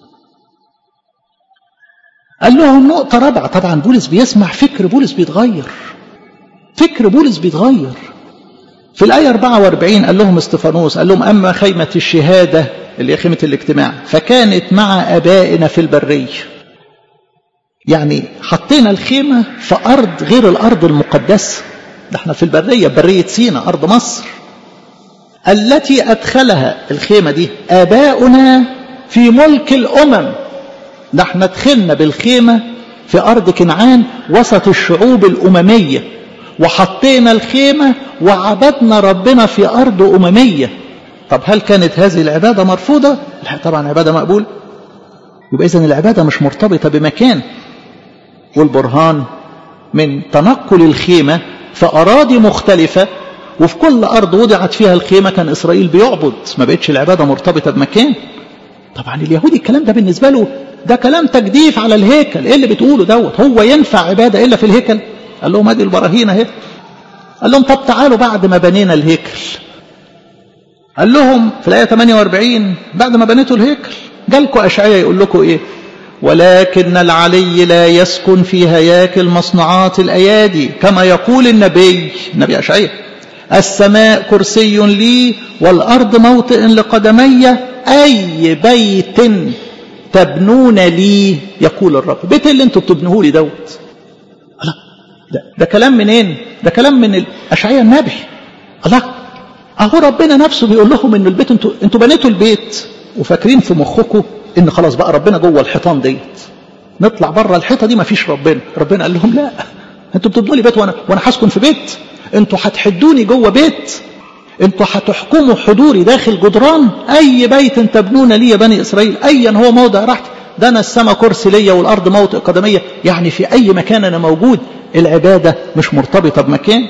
قال لهم نقطه رابعه. طبعا بولس بيسمع فكر بولس بيتغير، فكر بولس بيتغير. في الآية 44 قال لهم استفانوس، قال لهم: أما خيمة الشهادة اللي هي خيمة الاجتماع فكانت مع أبائنا في البرية. يعني حطينا الخيمة في أرض غير الأرض المقدسة، ده احنا في البرية، برية سينا أرض مصر، التي أدخلها الخيمة دي آباؤنا في ملك الأمم. ده احنا دخلنا بالخيمة في أرض كنعان وسط الشعوب الأممية، وحطينا الخيمة وعبدنا ربنا في أرض أممية. طب هل كانت هذه العبادة مرفوضة؟ لا طبعا عبادة مقبول. يبقى إذن العبادة مش مرتبطة بمكان. والبرهان من تنقل الخيمة في أراضي مختلفة، وفي كل أرض وضعت فيها الخيمة كان إسرائيل بيعبد، ما بقتش العبادة مرتبطة بمكان. طبعا اليهودي الكلام ده بالنسبة له ده كلام تجديف على الهيكل. إيه اللي بتقوله دوت؟ هو ينفع عبادة إلا في الهيكل؟ قال لهم هذه البراهين اهي. قال لهم طب تعالوا بعد ما بنينا الهيكل. قال لهم في الآية 48 بعد ما بنيتوا الهيكل جالكم أشعياء يقول لكم إيه؟ ولكن العلي لا يسكن في هياكل مصنوعات الأيادي، كما يقول النبي أشعياء: السماء كرسي لي والأرض موطئ لقدمي، أي بيت تبنون لي يقول الرب. بيت اللي انتوا بتبنوه لي دوت. ده كلام منين؟ ده كلام من أشعياء النبي. الله، اهو ربنا نفسه بيقول لهم ان البيت انتوا بنيتوا البيت وفاكرين في مخكم ان خلاص بقى ربنا جوه الحيطان ديت، نطلع بره الحيطه دي ما فيش ربنا. ربنا قال لهم لا، انتوا بتبنوا لي بيت وانا هسكن في بيت؟ انتوا هتحدوني جوه بيت؟ انتوا هتحكموا حضوري داخل جدران؟ اي بيت تبنون لي يا بني اسرائيل، ايا هو موضع راحتي. ده انا السماء كرسي ليا والارض موطئ قدميه. يعني في اي مكان انا موجود. العباده مش مرتبطه بمكان.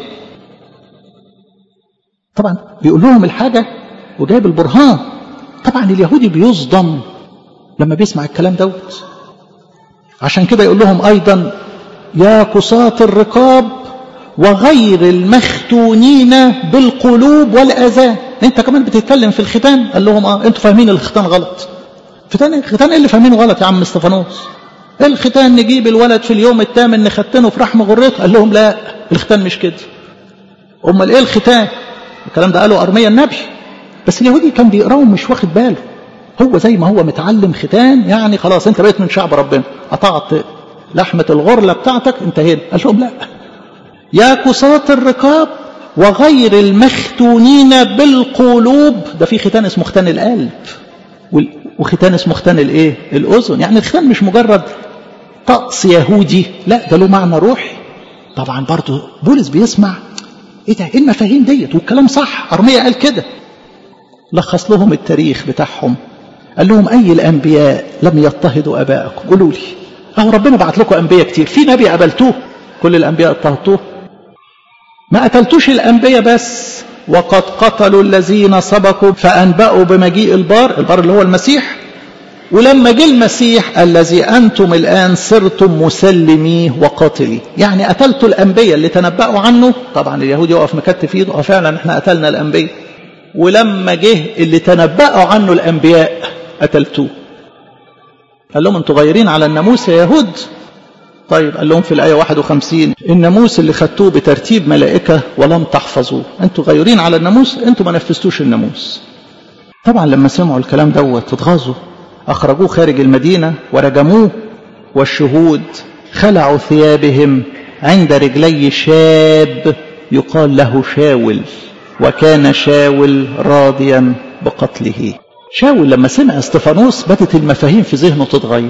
طبعا بيقول لهم الحاجه وجايب البرهان. طبعا اليهودي بيصدم لما بيسمع الكلام دوت. عشان كده يقول لهم ايضا: يا قساة الرقاب وغير المختونين بالقلوب والاذان. انت كمان بتتكلم في الختان؟ قال لهم انتوا فاهمين الختان غلط. الختان ايه اللي فاهمينه غلط يا عم استفانوس؟ الختان نجيب الولد في اليوم الثامن نختنه في رحم غرته. قال لهم لا، الختان مش كده. امال ايه الختان؟ الكلام ده قاله ارميا النبي. بس اليهودي كان بيقراه مش واخد باله. هو زي ما هو متعلم ختان، يعني خلاص انت بقيت من شعب ربنا، قطعت لحمه الغرله بتاعتك، انتهينا. قال لهم لا، يا قساة الرقاب وغير المختونين بالقلوب. ده في ختان اسمه ختان القلب، وختان اسمه ختان الايه؟ الاذن. يعني الختان مش مجرد طقس يهودي، لا ده له معنى روحي. طبعا برضو بولس بيسمع ايه ده؟ ايه المفاهيم ديت؟ والكلام صح، ارميا قال كده. لخص لهم التاريخ بتاعهم، قال لهم اي الانبياء لم يضطهدوا ابائكم؟ قولوا لي. اهو ربنا بعت لكم انبياء كتير، في نبي قبلتوه؟ كل الانبياء اضطهدتوه؟ ما قتلتوش الانبياء بس، وقد قتلوا الذين سبقوا فانبأوا بمجيء البار اللي هو المسيح. ولما جه المسيح الذي انتم الان صرتم مسلميه وقاتليه. يعني قتلتوا الانبياء اللي تنبأوا عنه. طبعا اليهود يقف مكتف ايده، فعلا احنا قتلنا الانبياء. ولما جه اللي تنبأوا عنه الانبياء قتلتوه. قال لهم انتوا غيرين على الناموس يا يهود؟ طيب قال لهم في الآية 51: الناموس اللي خدتوه بترتيب ملائكة ولم تحفظوه. انتوا غيرين على الناموس، انتوا ما نفذتوش الناموس. طبعا لما سمعوا الكلام دوت اتغاظوا، اخرجوه خارج المدينة ورجموه والشهود خلعوا ثيابهم عند رجلي شاب يقال له شاول، وكان شاول راضيا بقتله. شاول لما سمع استفانوس بدت المفاهيم في ذهنه تتغير.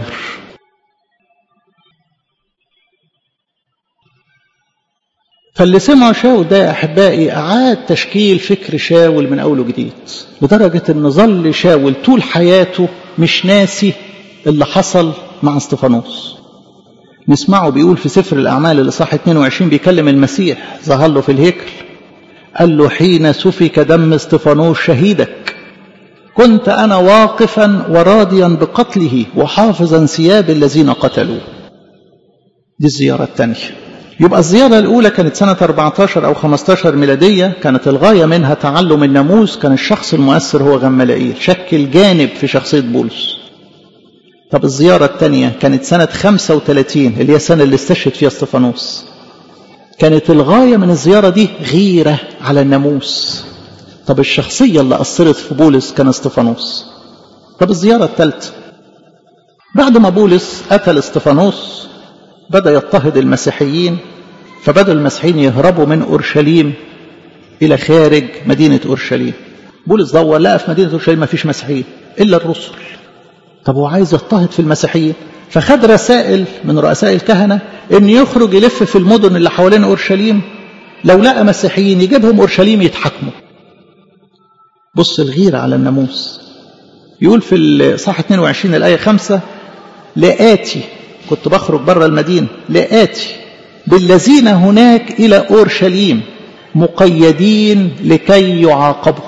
فاللي سمعوا شاول ده يا أحبائي أعاد تشكيل فكر شاول من أول وجديد، لدرجة أن ظل شاول طول حياته مش ناسي اللي حصل مع استفانوس. نسمعه بيقول في سفر الأعمال الإصحاح 22 بيكلم المسيح ظهر له في الهيكل، قال له حين سفك دم استفانوس شهيدك كنت أنا واقفا وراضيا بقتله وحافظا ثياب الذين قتلوه. دي الزيارة الثانية. يبقى الزيارة الأولى كانت سنة 14 أو 15 ميلادية، كانت الغاية منها تعلم الناموس، كان الشخص المؤثر هو غملائيل، شكل جانب في شخصية بولس. طب الزيارة الثانية كانت سنة 35 اللي هي السنة اللي استشهد فيها استفانوس، كانت الغاية من الزيارة دي غيرة على الناموس. طب الشخصية اللي أثرت في بولس كان استفانوس. طب الزيارة الثالثة بعد ما بولس قتل استفانوس بدأ يضطهد المسيحيين، فبدأ المسيحيين يهربوا من أورشليم إلى خارج مدينة أورشليم. بولس دور لقى في مدينة أورشليم ما فيش مسيحيين إلا الرسل. طب هو عايز يضطهد في المسيحيين، فخد رسائل من رؤساء الكهنة إن يخرج يلف في المدن اللي حوالين أورشليم، لو لقى مسيحيين يجيبهم أورشليم يتحكموا. بص الغيرة على الناموس. يقول في الصح 22 الآية 5 لآتي، كنت بخرج بره المدينة، لآتي بالذين هناك إلى أورشليم مقيدين لكي يعاقبوا.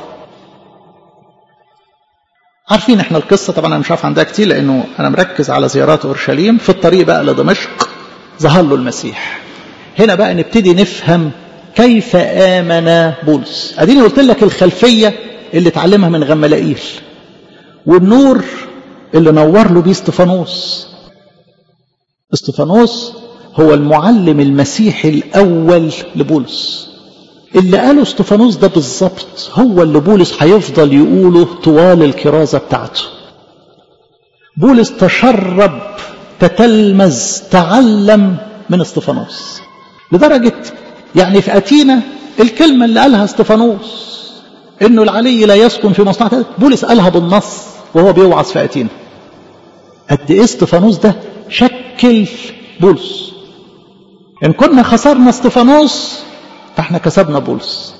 عارفين احنا القصة طبعا، انا مش عارف عندها كتير لانه انا مركز على زيارات أورشليم. في الطريق بقى لدمشق ظهر له المسيح. هنا بقى نبتدي نفهم كيف آمن بولس. اديني قلت لك الخلفية اللي اتعلمها من غملائيل والنور اللي نور له بيه استفانوس. استفانوس هو المعلم المسيحي الأول لبولس. اللي قاله استفانوس ده بالظبط هو اللي بولس هيفضل يقوله طوال الكرازة بتاعته. بولس تشرب، تتلمذ، تعلم من استفانوس، لدرجة يعني في أتينا الكلمة اللي قالها استفانوس إنه العلي لا يسكن في مصنعته، بولس قالها بالنص وهو بيوعظ في أتينا. قد إيه استفانوس ده شكل بولس. إن كنا خسرنا استفانوس فاحنا كسبنا بولس.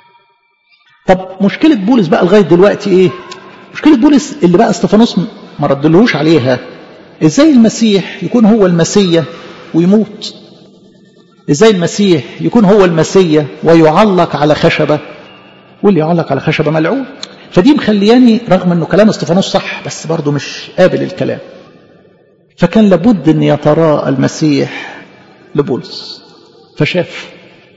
طب مشكلة بولس بقى لغاية دلوقتي ايه؟ مشكلة بولس اللي بقى استفانوس ما ردلهوش عليها، ازاي المسيح يكون هو المسيا ويموت؟ ازاي المسيح يكون هو المسيا ويعلق على خشبة؟ واللي يعلق على خشبة ملعون. فدي مخلياني رغم انه كلام استفانوس صح بس برضه مش قابل الكلام. فكان لابد ان يتراءى المسيح لبولس، فشاف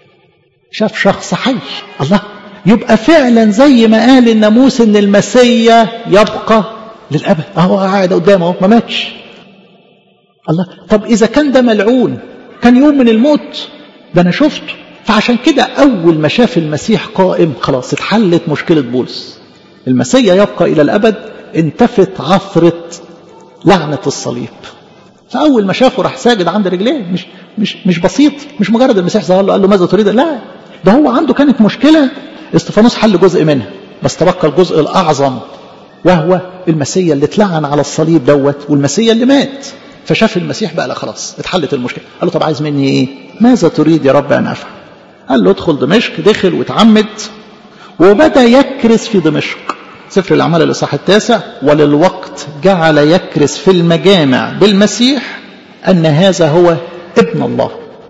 شخص حي. الله، يبقى فعلا زي ما قال الناموس ان المسيا يبقى للأبد، اهو قاعد قدامه ما ماتش. الله، طب اذا كان ده ملعون كان يوم من الموت، ده انا شفته. فعشان كده اول ما شاف المسيح قائم خلاص اتحلت مشكلة بولس. المسيا يبقى الى الأبد، انتفت عثرة لعنة الصليب. فاول ما شافه راح ساجد عند رجليه. مش بسيط، مش مجرد المسيح ظهر له قال له ماذا تريد، لا، ده هو عنده كانت مشكلة استفانوس حل جزء منها، بس تبقى الجزء الأعظم وهو المسيا اللي اتلعن على الصليب دوت والمسيا اللي مات. فشاف المسيح بقى لا خلاص اتحلت المشكلة. قال له طب عايز مني ايه؟ ماذا تريد يا رب أن أفعل؟ قال له ادخل دمشق. دخل واتعمد وبدأ يكرس في دمشق. سفر الأعمال الإصحاح 9 وللوقت جعل يكرس في المجامع بالمسيح أن هذا هو ابن الله.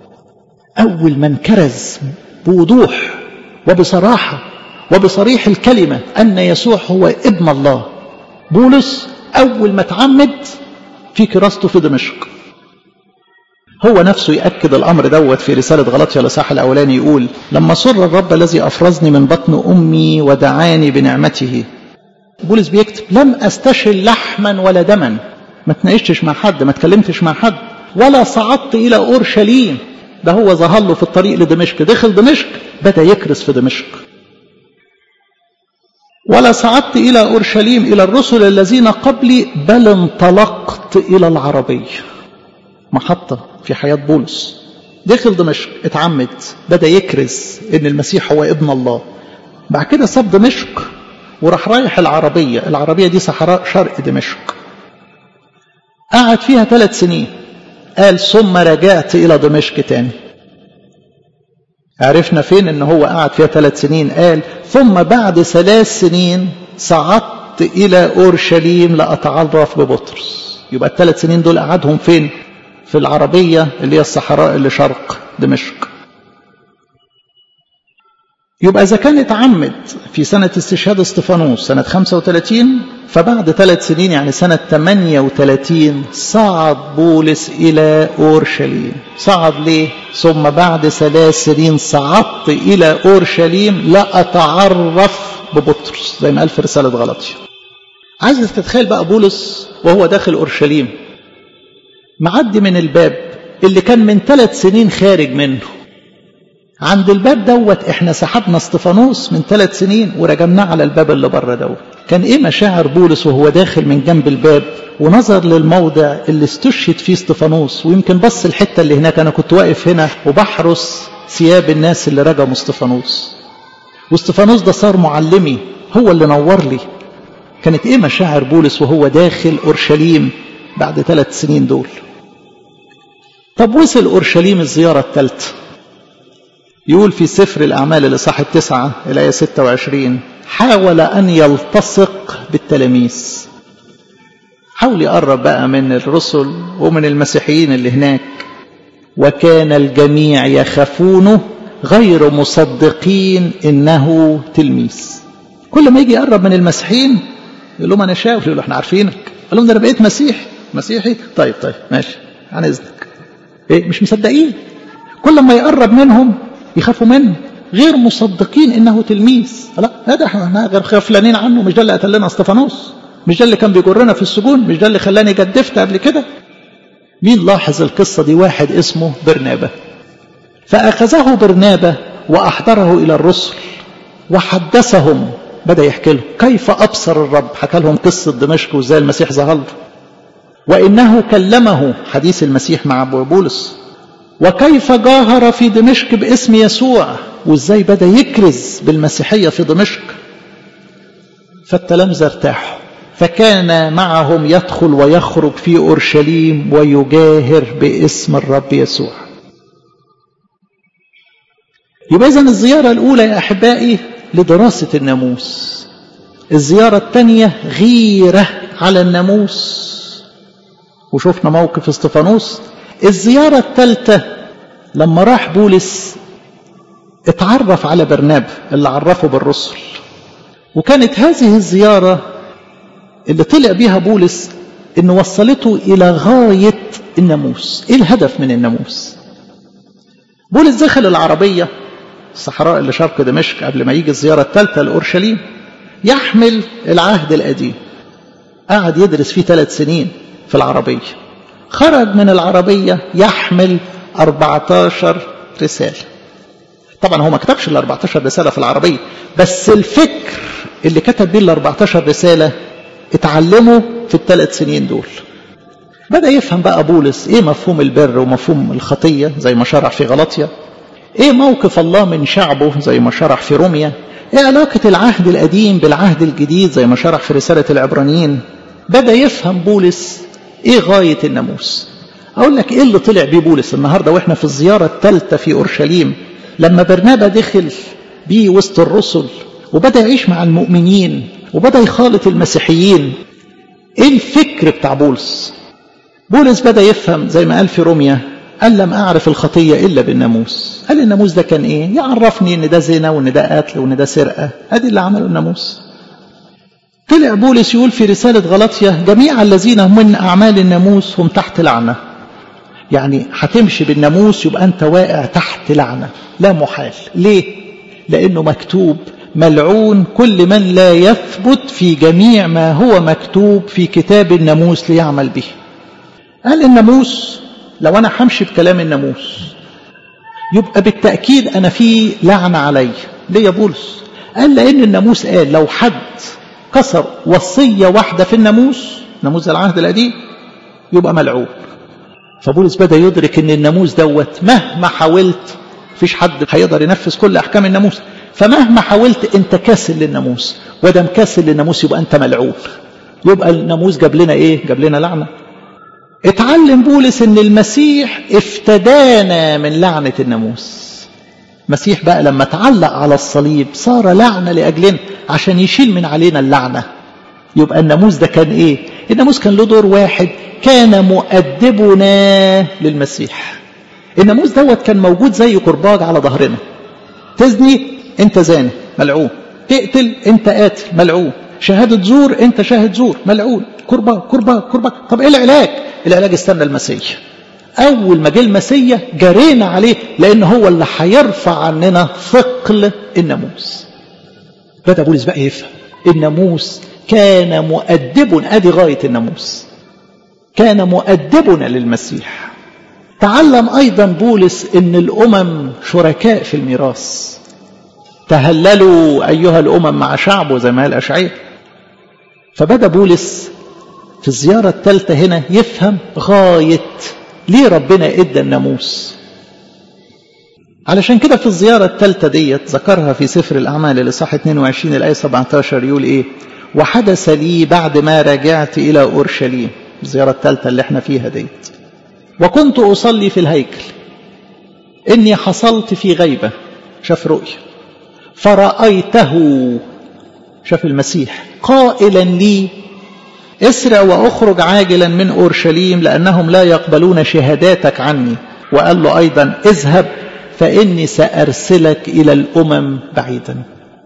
أول من كرز بوضوح وبصراحة وبصريح الكلمة أن يسوع هو ابن الله بولس، أول ما تعمد في كراسته في دمشق. هو نفسه يأكد الأمر دوت في رسالة غلاطيا الإصحاح الأولاني، يقول لما سر الرب الذي أفرزني من بطن أمي ودعاني بنعمته. بولس بيكتب لم أستشل لحما ولا دما، ما تناقشتش مع حد، ما تكلمتش مع حد، ولا صعدت إلى أورشليم. ده هو ظهر له في الطريق لدمشق، دخل دمشق بدأ يكرس في دمشق. ولا صعدت إلى أورشليم إلى الرسل الذين قبلي، بل انطلقت إلى العربية. محطة في حياة بولس. دخل دمشق، اتعمد، بدأ يكرز ان المسيح هو ابن الله. بعد كده ساب دمشق وراح رايح العربية دي صحراء شرق دمشق، قعد فيها 3 سنين. قال ثم رجعت إلى دمشق تاني. عرفنا فين ان هو قعد فيها 3 سنين؟ قال ثم بعد 3 سنين صعدت إلى أورشليم لأتعرف ببطرس. يبقى ال3 سنين دول قعدهم فين؟ في العربية اللي هي الصحراء اللي شرق دمشق. يبقى إذا كان اتعمد في سنة استشهاد اسطفانوس سنة 35، فبعد 3 سنين يعني سنة 38 صعد بولس إلى أورشليم. صعد ليه؟ ثم بعد 3 سنين صعدت إلى أورشليم لأتعرف ببطرس، زي ما قال في رسالة غلاطيا. عايز تتخيل بقى بولس وهو داخل أورشليم، معدي من الباب اللي كان من 3 سنين خارج منه. عند الباب دوت احنا سحبنا اسطفانوس من 3 سنين ورجمناه على الباب اللي بره دوت. كان ايه مشاعر بولس وهو داخل من جنب الباب ونظر للموضع اللي استشهد فيه اسطفانوس، ويمكن بص الحته اللي هناك. انا كنت واقف هنا وبحرس ثياب الناس اللي رجموا اسطفانوس، واسطفانوس ده صار معلمي، هو اللي نور لي. كانت ايه مشاعر بولس وهو داخل اورشليم بعد 3 سنين دول؟ طب وصل اورشليم الزياره الثالثه، يقول في سفر الأعمال الإصحاح 9 الآية 26: حاول أن يلتصق بالتلاميذ. حاول يقرب بقى من الرسل ومن المسيحيين اللي هناك. وكان الجميع يخافونه غير مصدقين إنه تلميذ. كل ما يجي يقرب من المسيحيين يقول لهم أنا شاول، يقول له احنا عارفينك. قال لهم ده أنا بقيت مسيحي. طيب ماشي عن إذنك. إيه مش مصدقين. كل ما يقرب منهم يخافوا منه، غير مصدقين انه تلميذ. لا ده احنا غير خافلانين عنه. مش ده اللي قتلنا اسطفانوس؟ مش ده اللي كان بيجرنا في السجون؟ مش ده اللي خلاني جدفت قبل كده؟ مين لاحظ القصه دي؟ واحد اسمه برنابا. فاخذه برنابا واحضره الى الرسل وحدثهم، بدا يحكي لهم كيف ابصر الرب. حكى لهم قصه دمشق وازاي المسيح ظهر له، وانه كلمه، حديث المسيح مع بولس، وكيف جاهر في دمشق باسم يسوع، وازاي بدأ يكرز بالمسيحية في دمشق. فالتلامذة ارتاحوا، فكان معهم يدخل ويخرج في أورشليم ويجاهر باسم الرب يسوع. يبقى إذن الزيارة الأولى يا أحبائي لدراسة الناموس، الزيارة الثانية غيرة على الناموس، وشوفنا موقف اسطفانوس. الزيارة الثالثة لما راح بولس اتعرف على برنابا اللي عرفه بالرسل، وكانت هذه الزيارة اللي طلع بيها بولس إن وصلته إلى غاية الناموس. إيه الهدف من الناموس؟ بولس دخل العربية الصحراء اللي شرق دمشق قبل ما يجي الزيارة الثالثة لأورشليم يحمل العهد القديم، قعد يدرس فيه 3 سنين في العربية. خرج من العربية يحمل 14 رسالة. طبعا هو ما كتبش ال 14 رسالة في العربية، بس الفكر اللي كتب بيه ال 14 رسالة اتعلمه في ال3 سنين دول. بدأ يفهم بقى بولس ايه مفهوم البر ومفهوم الخطية زي ما شرح في غلاطيا، ايه موقف الله من شعبه زي ما شرح في روميا، ايه علاقة العهد القديم بالعهد الجديد زي ما شرح في رسالة العبرانيين. بدأ يفهم بولس ايه غاية الناموس. اقول لك ايه اللي طلع بيه بولس النهاردة واحنا في الزيارة الثالثة في اورشليم، لما برنابا دخل بيه وسط الرسل وبدأ يعيش مع المؤمنين وبدأ يخالط المسيحيين. ايه الفكر بتاع بولس؟ بولس بدأ يفهم زي ما قال في روميا، قال لم أعرف الخطية إلا بالناموس. قال الناموس ده كان إيه؟ يعرفني إن ده زنا وإن ده قتل وإن ده سرقة. أدي اللي عمله الناموس. طلع بولس يقول في رسالة غلاطيا جميع الذين هم من أعمال الناموس هم تحت لعنة. يعني هتمشي بالناموس يبقى أنت واقع تحت لعنة، لا محال. ليه؟ لأنه مكتوب ملعون كل من لا يثبت في جميع ما هو مكتوب في كتاب الناموس ليعمل به. قال الناموس لو أنا همشي بكلام الناموس يبقى بالتأكيد أنا في لعنة علي. ليه يا بولس؟ قال لأن الناموس قال لو حد كسر وصية واحدة في الناموس، ناموس العهد القديم، يبقى ملعون. فبولس بدأ يدرك ان الناموس دوت مهما حاولت، مفيش حد هيقدر ينفذ كل احكام الناموس، فمهما حاولت انت كاسل للناموس، ودام كاسل للناموس يبقى انت ملعون، يبقى الناموس جاب لنا ايه؟ جاب لنا لعنة. اتعلم بولس ان المسيح افتدانا من لعنة الناموس. المسيح بقى لما تعلق على الصليب صار لعنة لأجلنا عشان يشيل من علينا اللعنة. يبقى الناموس ده كان ايه؟ الناموس كان له دور واحد، كان مؤدبنا للمسيح. الناموس دوت كان موجود زي كرباج على ظهرنا. تزني انت زاني ملعون، تقتل انت قاتل ملعون، شهادة زور انت شاهد زور ملعون، كرباج كرباج كرباج. طب ايه العلاج؟ العلاج استنى المسيح. اول ما جه المسيح جرينا عليه، لان هو اللي هيرفع عننا ثقل الناموس. بدأ بولس بقى يفهم الناموس كان مؤدبنا، ادي غاية الناموس، كان مؤدبنا للمسيح. تعلم ايضا بولس ان الامم شركاء في الميراث. تهللوا ايها الامم مع شعبه زي ما قال اشعياء. فبدأ بولس في الزيارة الثالثة هنا يفهم غاية ليه ربنا ادى الناموس. علشان كده في الزيارة الثالثة ديت ذكرها في سفر الأعمال الإصحاح 22 الآية 17 يقول إيه؟ وحدث لي بعد ما رجعت إلى أورشليم، الزيارة الثالثة اللي احنا فيها ديت، وكنت أصلي في الهيكل إني حصلت في غيبة، شاف رؤية، فرأيته، شاف المسيح قائلا لي اسرع وأخرج عاجلا من أورشليم لأنهم لا يقبلون شهاداتك عني. وقال له أيضا اذهب فإني سأرسلك إلى الأمم بعيدا.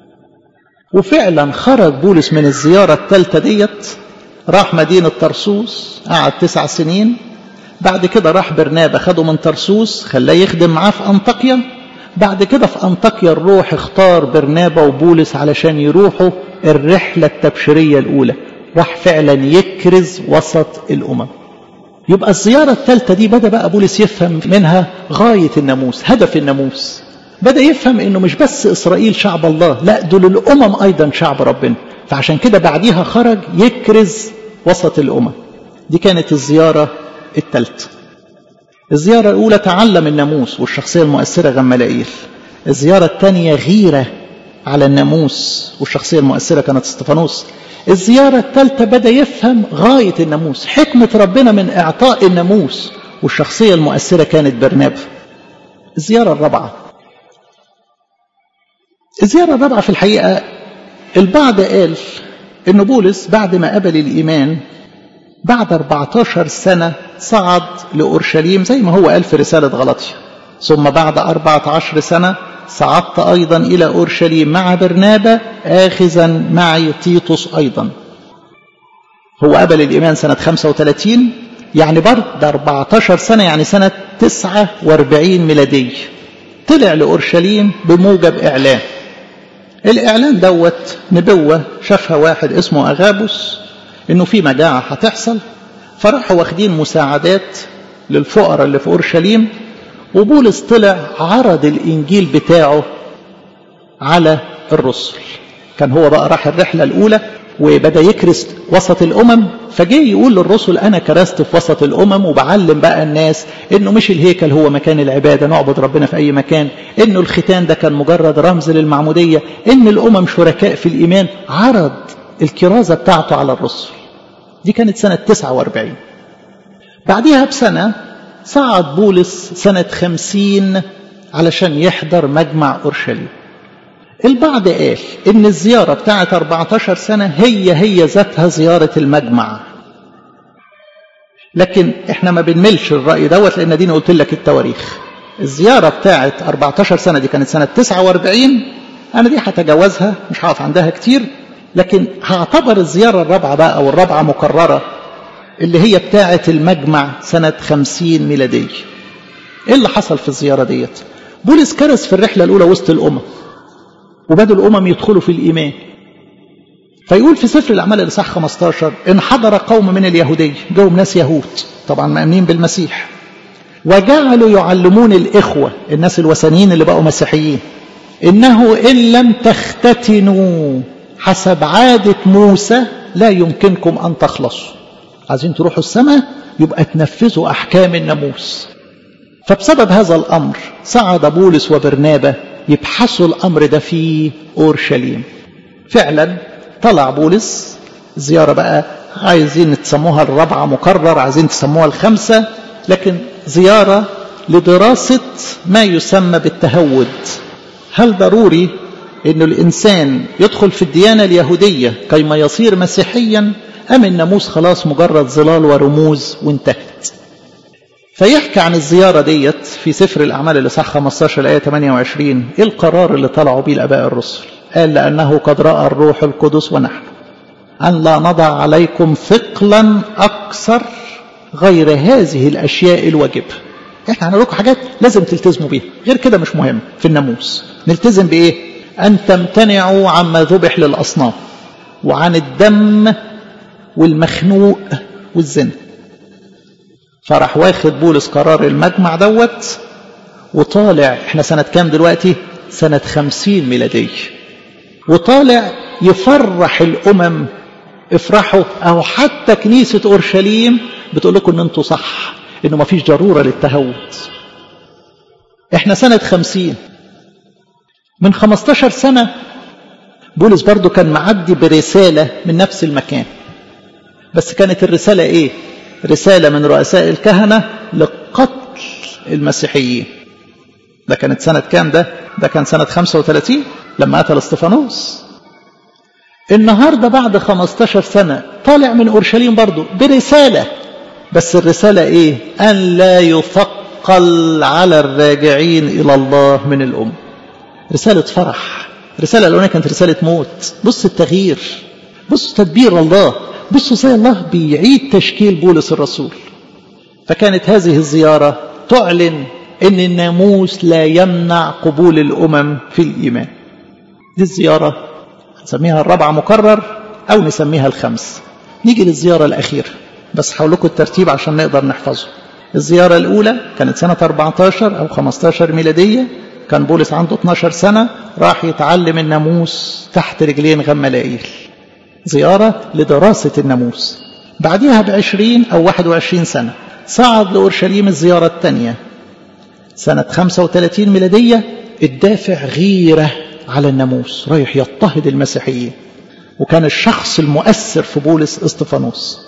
وفعلا خرج بولس من الزيارة الثالثة ديت، راح مدينة طرسوس، قعد 9 سنين. بعد كده راح برنابا خده من طرسوس خلاه يخدم معاه في أنطاكيا. بعد كده في أنطاكيا الروح اختار برنابا وبولس علشان يروحوا الرحلة التبشيرية الأولى، راح فعلا يكرز وسط الأمم. يبقى الزيارة الثالثة دي بدأ بقى بولس يفهم منها غاية الناموس، هدف الناموس. بدأ يفهم انه مش بس إسرائيل شعب الله، لا دول الأمم أيضا شعب ربنا. فعشان كده بعديها خرج يكرز وسط الأمم. دي كانت الزيارة الثالثة. الزيارة الأولى تعلم الناموس والشخصية المؤثرة غمالائيل. الزيارة الثانية غيرة على الناموس والشخصية المؤثرة كانت استفانوس. الزيارة الثالثة بدأ يفهم غاية الناموس، حكمة ربنا من إعطاء الناموس، والشخصية المؤثرة كانت برنابا. الزيارة الرابعة في الحقيقة البعض قال إن بولس بعد ما قبل الإيمان بعد 14 سنة صعد لأورشليم زي ما هو قال في رسالة غلاطيا، ثم بعد 14 سنة صعدت أيضا إلى أورشليم مع برنابا آخذا معي تيتوس أيضا. هو قبل الإيمان سنة 35، يعني بعد 14 سنة، يعني سنة 49 ميلادية طلع لأورشليم بموجب إعلان. الإعلان دوت نبوة شافها واحد اسمه أغابوس إنه في مجاعة هتحصل، فراحوا واخدين مساعدات للفقراء اللي في أورشليم، وبولس طلع عرض الإنجيل بتاعه على الرسل. كان هو بقى راح الرحلة الأولى وبدأ يكرس وسط الأمم، فجاي يقول للرسل أنا كرست في وسط الأمم وبعلم بقى الناس إنه مش الهيكل هو مكان العبادة، نعبد ربنا في أي مكان، إنه الختان ده كان مجرد رمز للمعمودية، إن الأمم شركاء في الإيمان. عرض الكرازة بتاعته على الرسل. دي كانت سنة 49. بعدها بسنة صعد بولس سنة 50 علشان يحضر مجمع أورشليم. البعض قال إن الزيارة بتاعة 14 سنة هي ذاتها زيارة المجمع، لكن احنا ما بنملش الرأي دوت، لأن دينا قلت لك التواريخ. الزيارة بتاعة 14 سنة دي كانت سنة 49، أنا دي هتجاوزها مش هقف عندها كتير، لكن هعتبر الزيارة الرابعة بقى أو الرابعة مكررة اللي هي بتاعة المجمع سنة 50 ميلادية. إيه اللي حصل في الزيارة ديت؟ بولس كرس في الرحلة الأولى وسط الأمم، وبدأ الأمم يدخلوا في الإيمان. فيقول في سفر الأعمال الإصحاح 15 إن حضر قوم من اليهودية، جاءوا ناس يهود طبعا مؤمنين بالمسيح، وجعلوا يعلمون الإخوة الناس الوثنيين اللي بقوا مسيحيين إنه إن لم تختتنوا حسب عادة موسى لا يمكنكم أن تخلصوا. عايزين تروحوا السماء يبقى تنفذوا أحكام الناموس. فبسبب هذا الأمر صعد بولس وبرنابا يبحثوا الأمر ده في أورشليم. فعلا طلع بولس زيارة بقى، عايزين تسموها الرابعة مكرر، عايزين تسموها الخامسة، لكن زيارة لدراسة ما يسمى بالتهود. هل ضروري أن الإنسان يدخل في الديانة اليهودية كيما يصير مسيحيا، أم الناموس خلاص مجرد ظلال ورموز وانتهت؟ فيحكي عن الزيارة ديت في سفر الأعمال الإصحاح 15 الآية 28. إيه القرار اللي طلعوا بيه الآباء الرسل؟ قال لأنه قد رأى الروح القدس ونحن أن لا نضع عليكم ثقلا أكثر غير هذه الأشياء الواجبة. إحنا هنقول لكم حاجات لازم تلتزموا بيها، غير كده مش مهم في الناموس. نلتزم بإيه؟ أن تمتنعوا عما ذبح للأصنام، وعن الدم والمخنوق والزنا. فراح واخد بولس قرار المجمع دوت وطالع. احنا سنة كام دلوقتي؟ سنة 50 ميلادية. وطالع يفرح الأمم. افرحوا، أو حتى كنيسة أورشليم بتقول لكم ان انتوا صح، انه ما فيش ضرورة للتهود. احنا سنة 50. من 15 سنة بولس برضو كان معدي برسالة من نفس المكان، بس كانت الرسالة ايه؟ رسالة من رؤساء الكهنة لقتل المسيحيين. ده كانت سنة كام؟ ده كان سنة 35 لما قتل استفانوس. النهاردة بعد 15 سنة طالع من أورشليم برضو برسالة، بس الرسالة ايه؟ أن لا يثقل على الراجعين إلى الله من الأمم. رسالة فرح. الرسالة الأولانية كانت رسالة موت. بص التغيير، بص تدبير الله، بصوا زي الله بيعيد تشكيل بولس الرسول. فكانت هذه الزيارة تعلن ان الناموس لا يمنع قبول الأمم في الإيمان. دي الزيارة نسميها الرابعة مكرر أو نسميها الخمس. نيجي للزيارة الأخيرة، بس هقول لكم الترتيب عشان نقدر نحفظه. الزيارة الأولى كانت سنة 14 أو 15 ميلادية. كان بولس عنده 12 سنة، راح يتعلم الناموس تحت رجلين غملائيل، زيارة لدراسة الناموس. بعدها ب20 أو 21 سنة صعد لأورشليم الزيارة الثانية سنة 35 ميلادية. الدافع غيرة على الناموس، رايح يضطهد المسيحيين. وكان الشخص المؤثر في بولس استفانوس.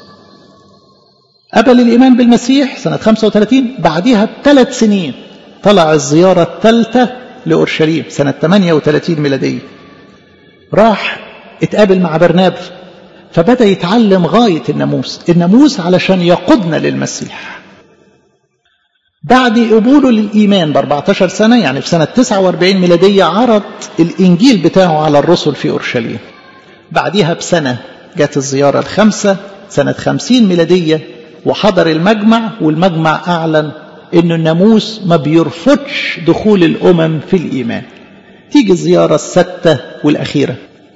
قبل الإيمان بالمسيح سنة 35. بعدها ب3 سنين طلع الزيارة الثالثة لأورشليم سنة 38 ميلادية. راح اتقابل مع برنابا، فبدأ يتعلم غاية الناموس علشان يقودنا للمسيح. بعد قبوله للإيمان ب14 سنة، يعني في سنة 49 ميلادية، عرض الإنجيل بتاعه على الرسل في أورشليم. بعدها بسنة جت الزيارة الخامسة سنة 50 ميلادية، وحضر المجمع، والمجمع أعلن إن الناموس ما بيرفضش دخول الأمم في الإيمان. تيجي الزيارة السادسة والأخيرة.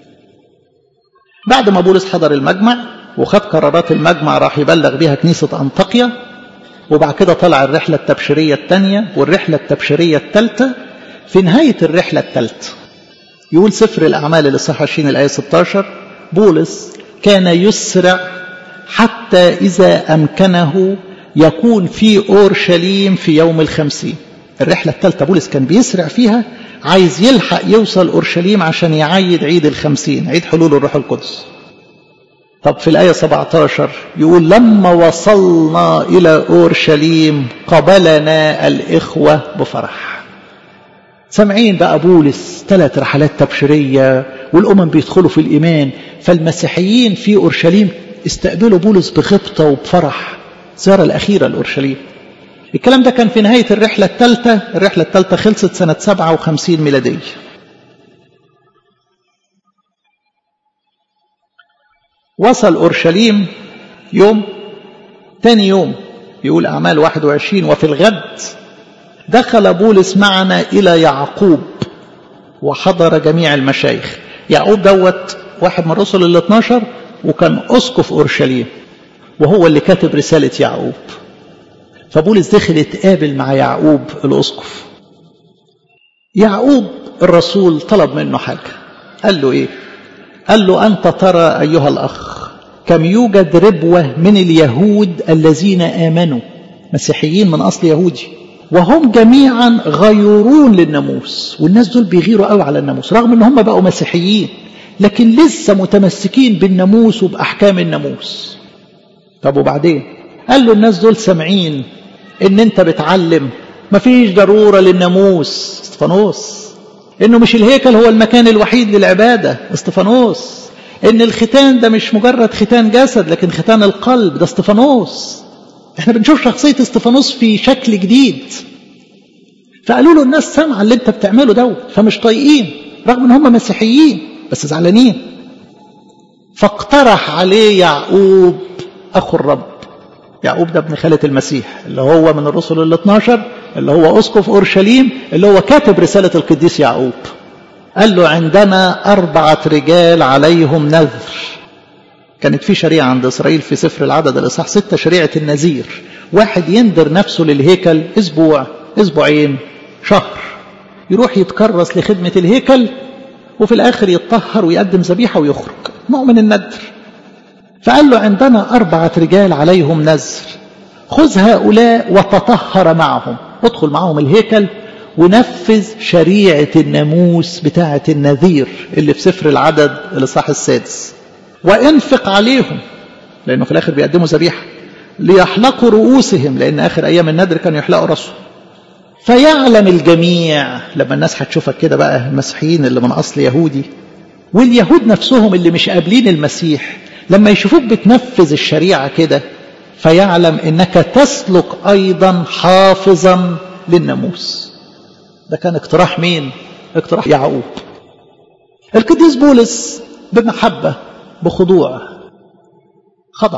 بعد ما بولس حضر المجمع وخد قرارات المجمع، راح يبلغ بها كنيسة أنطاكيا. وبعد كده طلع الرحلة التبشيرية الثانية والرحلة التبشيرية الثالثة. في نهاية الرحلة الثالثة يقول سفر الأعمال الإصحاح 20 الآية 16: بولس كان يسرع حتى إذا أمكنه يكون في أورشليم في يوم 50. الرحلة الثالثة بولس كان بيسرع فيها، عايز يلحق يوصل أورشليم عشان يعيد عيد 50، عيد حلول الروح القدس. طب في الآية 17 يقول: لما وصلنا إلى أورشليم قبلنا الإخوة بفرح. سامعين بقى بولس 3 رحلات تبشيرية والأمم بيدخلوا في الإيمان، فالمسيحيين في أورشليم استقبلوا بولس بغبطة وبفرح. الزيارة الأخيرة لأورشليم. الكلام ده كان في نهاية الرحلة الثالثة. الرحلة الثالثة خلصت سنة 57 ميلادية. وصل أورشليم يوم، تاني يوم يقول أعمال 21: وفي الغد دخل بولس معنا إلى يعقوب وحضر جميع المشايخ. يعقوب دوت واحد من الرسل ال12، وكان أسقف أورشليم، وهو اللي كاتب رسالة يعقوب. فبولس دخل يتقابل مع يعقوب الأسقف. يعقوب الرسول طلب منه حاجة. قال له إيه؟ قال له: أنت ترى أيها الأخ كم يوجد ربوة من اليهود الذين آمنوا، مسيحيين من أصل يهودي، وهم جميعا غيرون للناموس. والناس دول بيغيروا قوي على الناموس رغم ان هم بقوا مسيحيين، لكن لسه متمسكين بالناموس وبأحكام الناموس. طب وبعدين؟ قال له الناس دول سامعين ان انت بتعلم مفيش ضرورة للناموس استفانوس، انه مش الهيكل هو المكان الوحيد للعبادة استفانوس، ان الختان ده مش مجرد ختان جسد لكن ختان القلب ده استفانوس. احنا بنشوف شخصية استفانوس في شكل جديد. فقالوا له الناس سامعة اللي انت بتعمله ده، فمش طايقين رغم ان هم مسيحيين بس زعلانين. فاقترح عليه يعقوب اخو الرب، يعقوب ده ابن خالة المسيح اللي هو من الرسل ال12، اللي هو اسقف اورشليم، اللي هو كاتب رسالة القديس يعقوب. قال له عندنا 4 رجال عليهم نذر. كانت في شريعة عند إسرائيل في سفر العدد الإصحاح 6 شريعة النذير، واحد ينذر نفسه للهيكل أسبوع، أسبوعين، شهر، يروح يتكرس لخدمة الهيكل وفي الآخر يتطهر ويقدم ذبيحة ويخرج، نوع من النذر. فقال له عندنا 4 رجال عليهم نذر، خذ هؤلاء وتطهر معهم، ادخل معهم الهيكل ونفذ شريعة الناموس بتاعة النذير اللي في سفر العدد الإصحاح 6، وانفق عليهم لأنه في الآخر بيقدموا ذبيحة، ليحلقوا رؤوسهم لأن آخر أيام النذر كانوا يحلقوا رأسهم. فيعلم الجميع، لما الناس هتشوفك كده بقى، المسيحيين اللي من أصل يهودي واليهود نفسهم اللي مش قابلين المسيح، لما يشوفوك بتنفذ الشريعة كده فيعلم إنك تسلك أيضا حافظا للناموس. ده كان اقتراح مين؟ اقتراح يعقوب. القديس بولس بمحبة بخضوع خضع،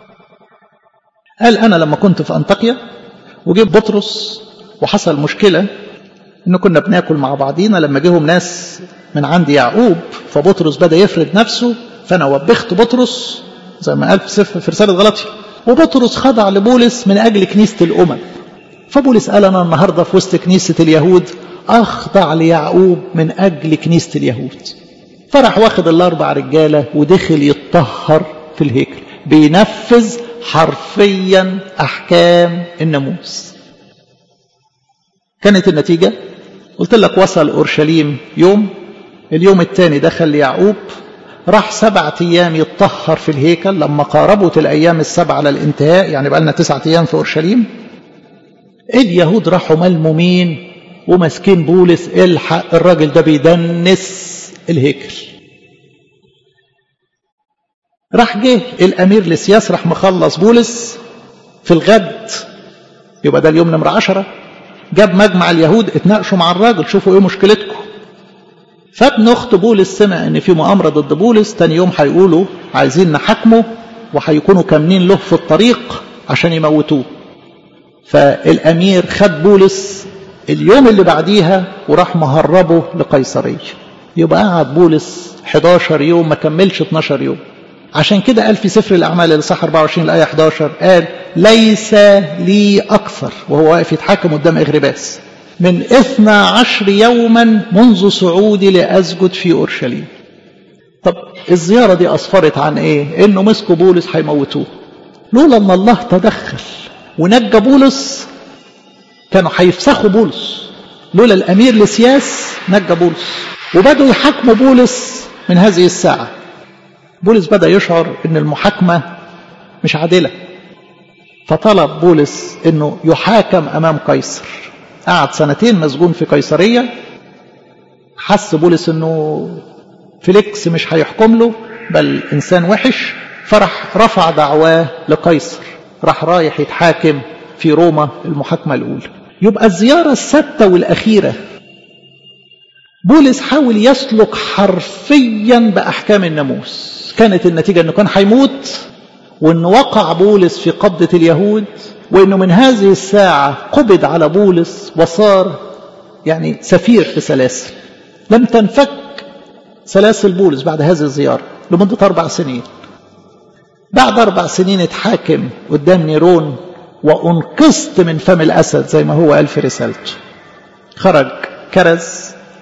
قال أنا لما كنت في أنطاكيا وجيب بطرس وحصل مشكلة إن كنا بناكل مع بعضينا، لما جيهم ناس من عند يعقوب فبطرس بدأ يفرد نفسه، فأنا وبخت بطرس زي ما قال في رسالة غلاطيا، وبطرس خضع لبولس من أجل كنيسة الأمم. فبولس قال أنا النهاردة في وسط كنيسة اليهود أخضع ليعقوب من أجل كنيسة اليهود. فرح واخد 4 رجالة ودخل يتطهر في الهيكل، بينفذ حرفيا أحكام الناموس. كانت النتيجة قلت لك وصل أورشليم يوم، اليوم الثاني دخل ليعقوب، راح 7 أيام يتطهر في الهيكل. لما قاربت الأيام ال7 على الانتهاء، يعني بقى لنا 9 أيام في أورشليم، اليهود راحوا ملمومين ومسكين بولس، الحق الراجل ده بيدنس الهيكل. راح جه الأمير لسياس راح مخلص بولس في الغد، يبقى ده اليوم نمرة 10، جاب مجمع اليهود اتناقشوا مع الراجل، شوفوا ايه مشكلتكم. فابن اخت بولس سمع ان في مؤامرة ضد بولس، تاني يوم هيقولوا عايزين نحاكمه وهيكونوا كامنين له في الطريق عشان يموتوه. فالامير خد بولس اليوم اللي بعديها وراح مهربه لقيصرية. يبقى قعد بولس 11 يوم، ما كملش 12 يوم. عشان كده قال في سفر الأعمال الإصحاح 24 الآية 11 قال ليس لي أكثر، وهو واقف يتحاكم قدام إغرباس، من 12 يوما منذ صعودي لأسجد في أورشليم. طب الزيارة دي أسفرت عن إيه؟ إنه مسكوا بولس هيموتوه. لولا أن الله تدخل ونجى بولس كانوا هيفسخوا بولس. لولا الأمير لسياس نجى بولس، وبدأوا يحاكموا بولس من هذه الساعة. بولس بدأ يشعر ان المحاكمة مش عادلة، فطلب بولس انه يحاكم امام قيصر. قعد 2 مسجون في قيصرية. حس بولس انه فيليكس مش هيحكم له بل انسان وحش، فرح رفع دعواه لقيصر، راح رايح يتحاكم في روما المحاكمة الاولى. يبقى الزيارة السادسة والاخيرة بولس حاول يسلك حرفيا بأحكام الناموس. كانت النتيجة أنه كان هيموت، وأنه وقع بولس في قبضة اليهود، وأنه من هذه الساعة قبض على بولس وصار يعني سفير في سلاسل. لم تنفك سلاسل بولس بعد هذه الزيارة لمدة 4 سنين. بعد 4 سنين اتحاكم قدام نيرون وانقذت من فم الأسد زي ما هو قال في رسالته. خرج كرز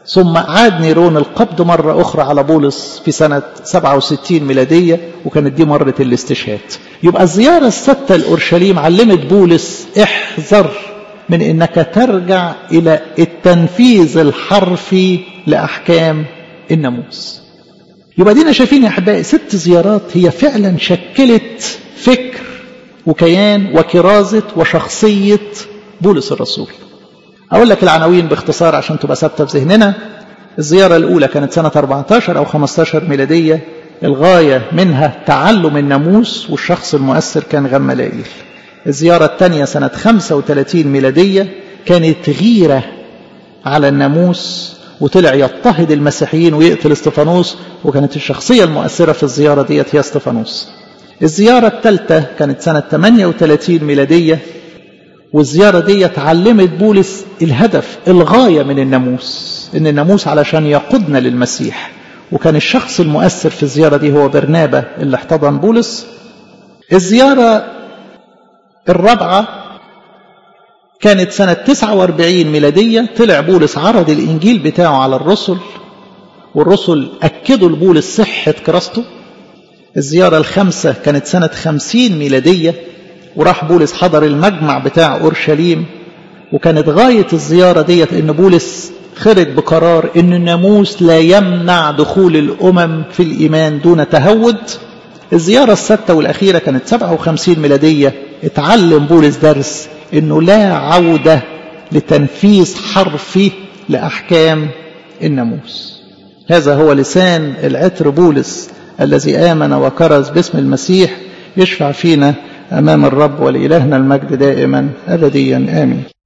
ثم عاد نيرون القبض مرة أخرى على بولس في سنة 67 ميلادية، وكانت دي مرة الاستشهاد. يبقى الزيارة الستة لأورشليم علمت بولس احذر من إنك ترجع إلى التنفيذ الحرفي لأحكام الناموس. يبقى دينا شايفين يا أحبائي 6 زيارات هي فعلا شكلت فكر وكيان وكرازة وشخصية بولس الرسول. أقول لك العناوين باختصار عشان تبقى ثابتة في ذهننا. الزيارة الأولى كانت سنة 14 أو 15 ميلادية، الغاية منها تعلم الناموس، والشخص المؤثر كان غمالائيل. الزيارة الثانية سنة 35 ميلادية، كانت غيرة على الناموس، وطلع يضطهد المسيحيين ويقتل استفانوس، وكانت الشخصية المؤثرة في الزيارة ديت هي استفانوس. الزيارة الثالثة كانت سنة 38 ميلادية، والزيارة دي علمت بولس الهدف الغاية من الناموس، إن الناموس علشان يقودنا للمسيح، وكان الشخص المؤثر في الزيارة دي هو برنابا اللي احتضن بولس. الزيارة الرابعة كانت سنة 49 ميلادية، طلع بولس عرض الإنجيل بتاعه على الرسل، والرسل أكدوا لبولس صحة كراسته. الزيارة الخامسة كانت سنة 50 ميلادية، وراح بولس حضر المجمع بتاع أورشليم، وكانت غاية الزيارة ديت إن بولس خرج بقرار إن الناموس لا يمنع دخول الأمم في الإيمان دون تهود. الزيارة السادسة والأخيرة كانت 57 ميلادية، اتعلم بولس درس إنه لا عودة لتنفيذ حرفي لأحكام الناموس. هذا هو لسان العطر بولس الذي آمن وكرز باسم المسيح، يشفع فينا أمام الرب، ولإلهنا المجد دائما أبديا آمين.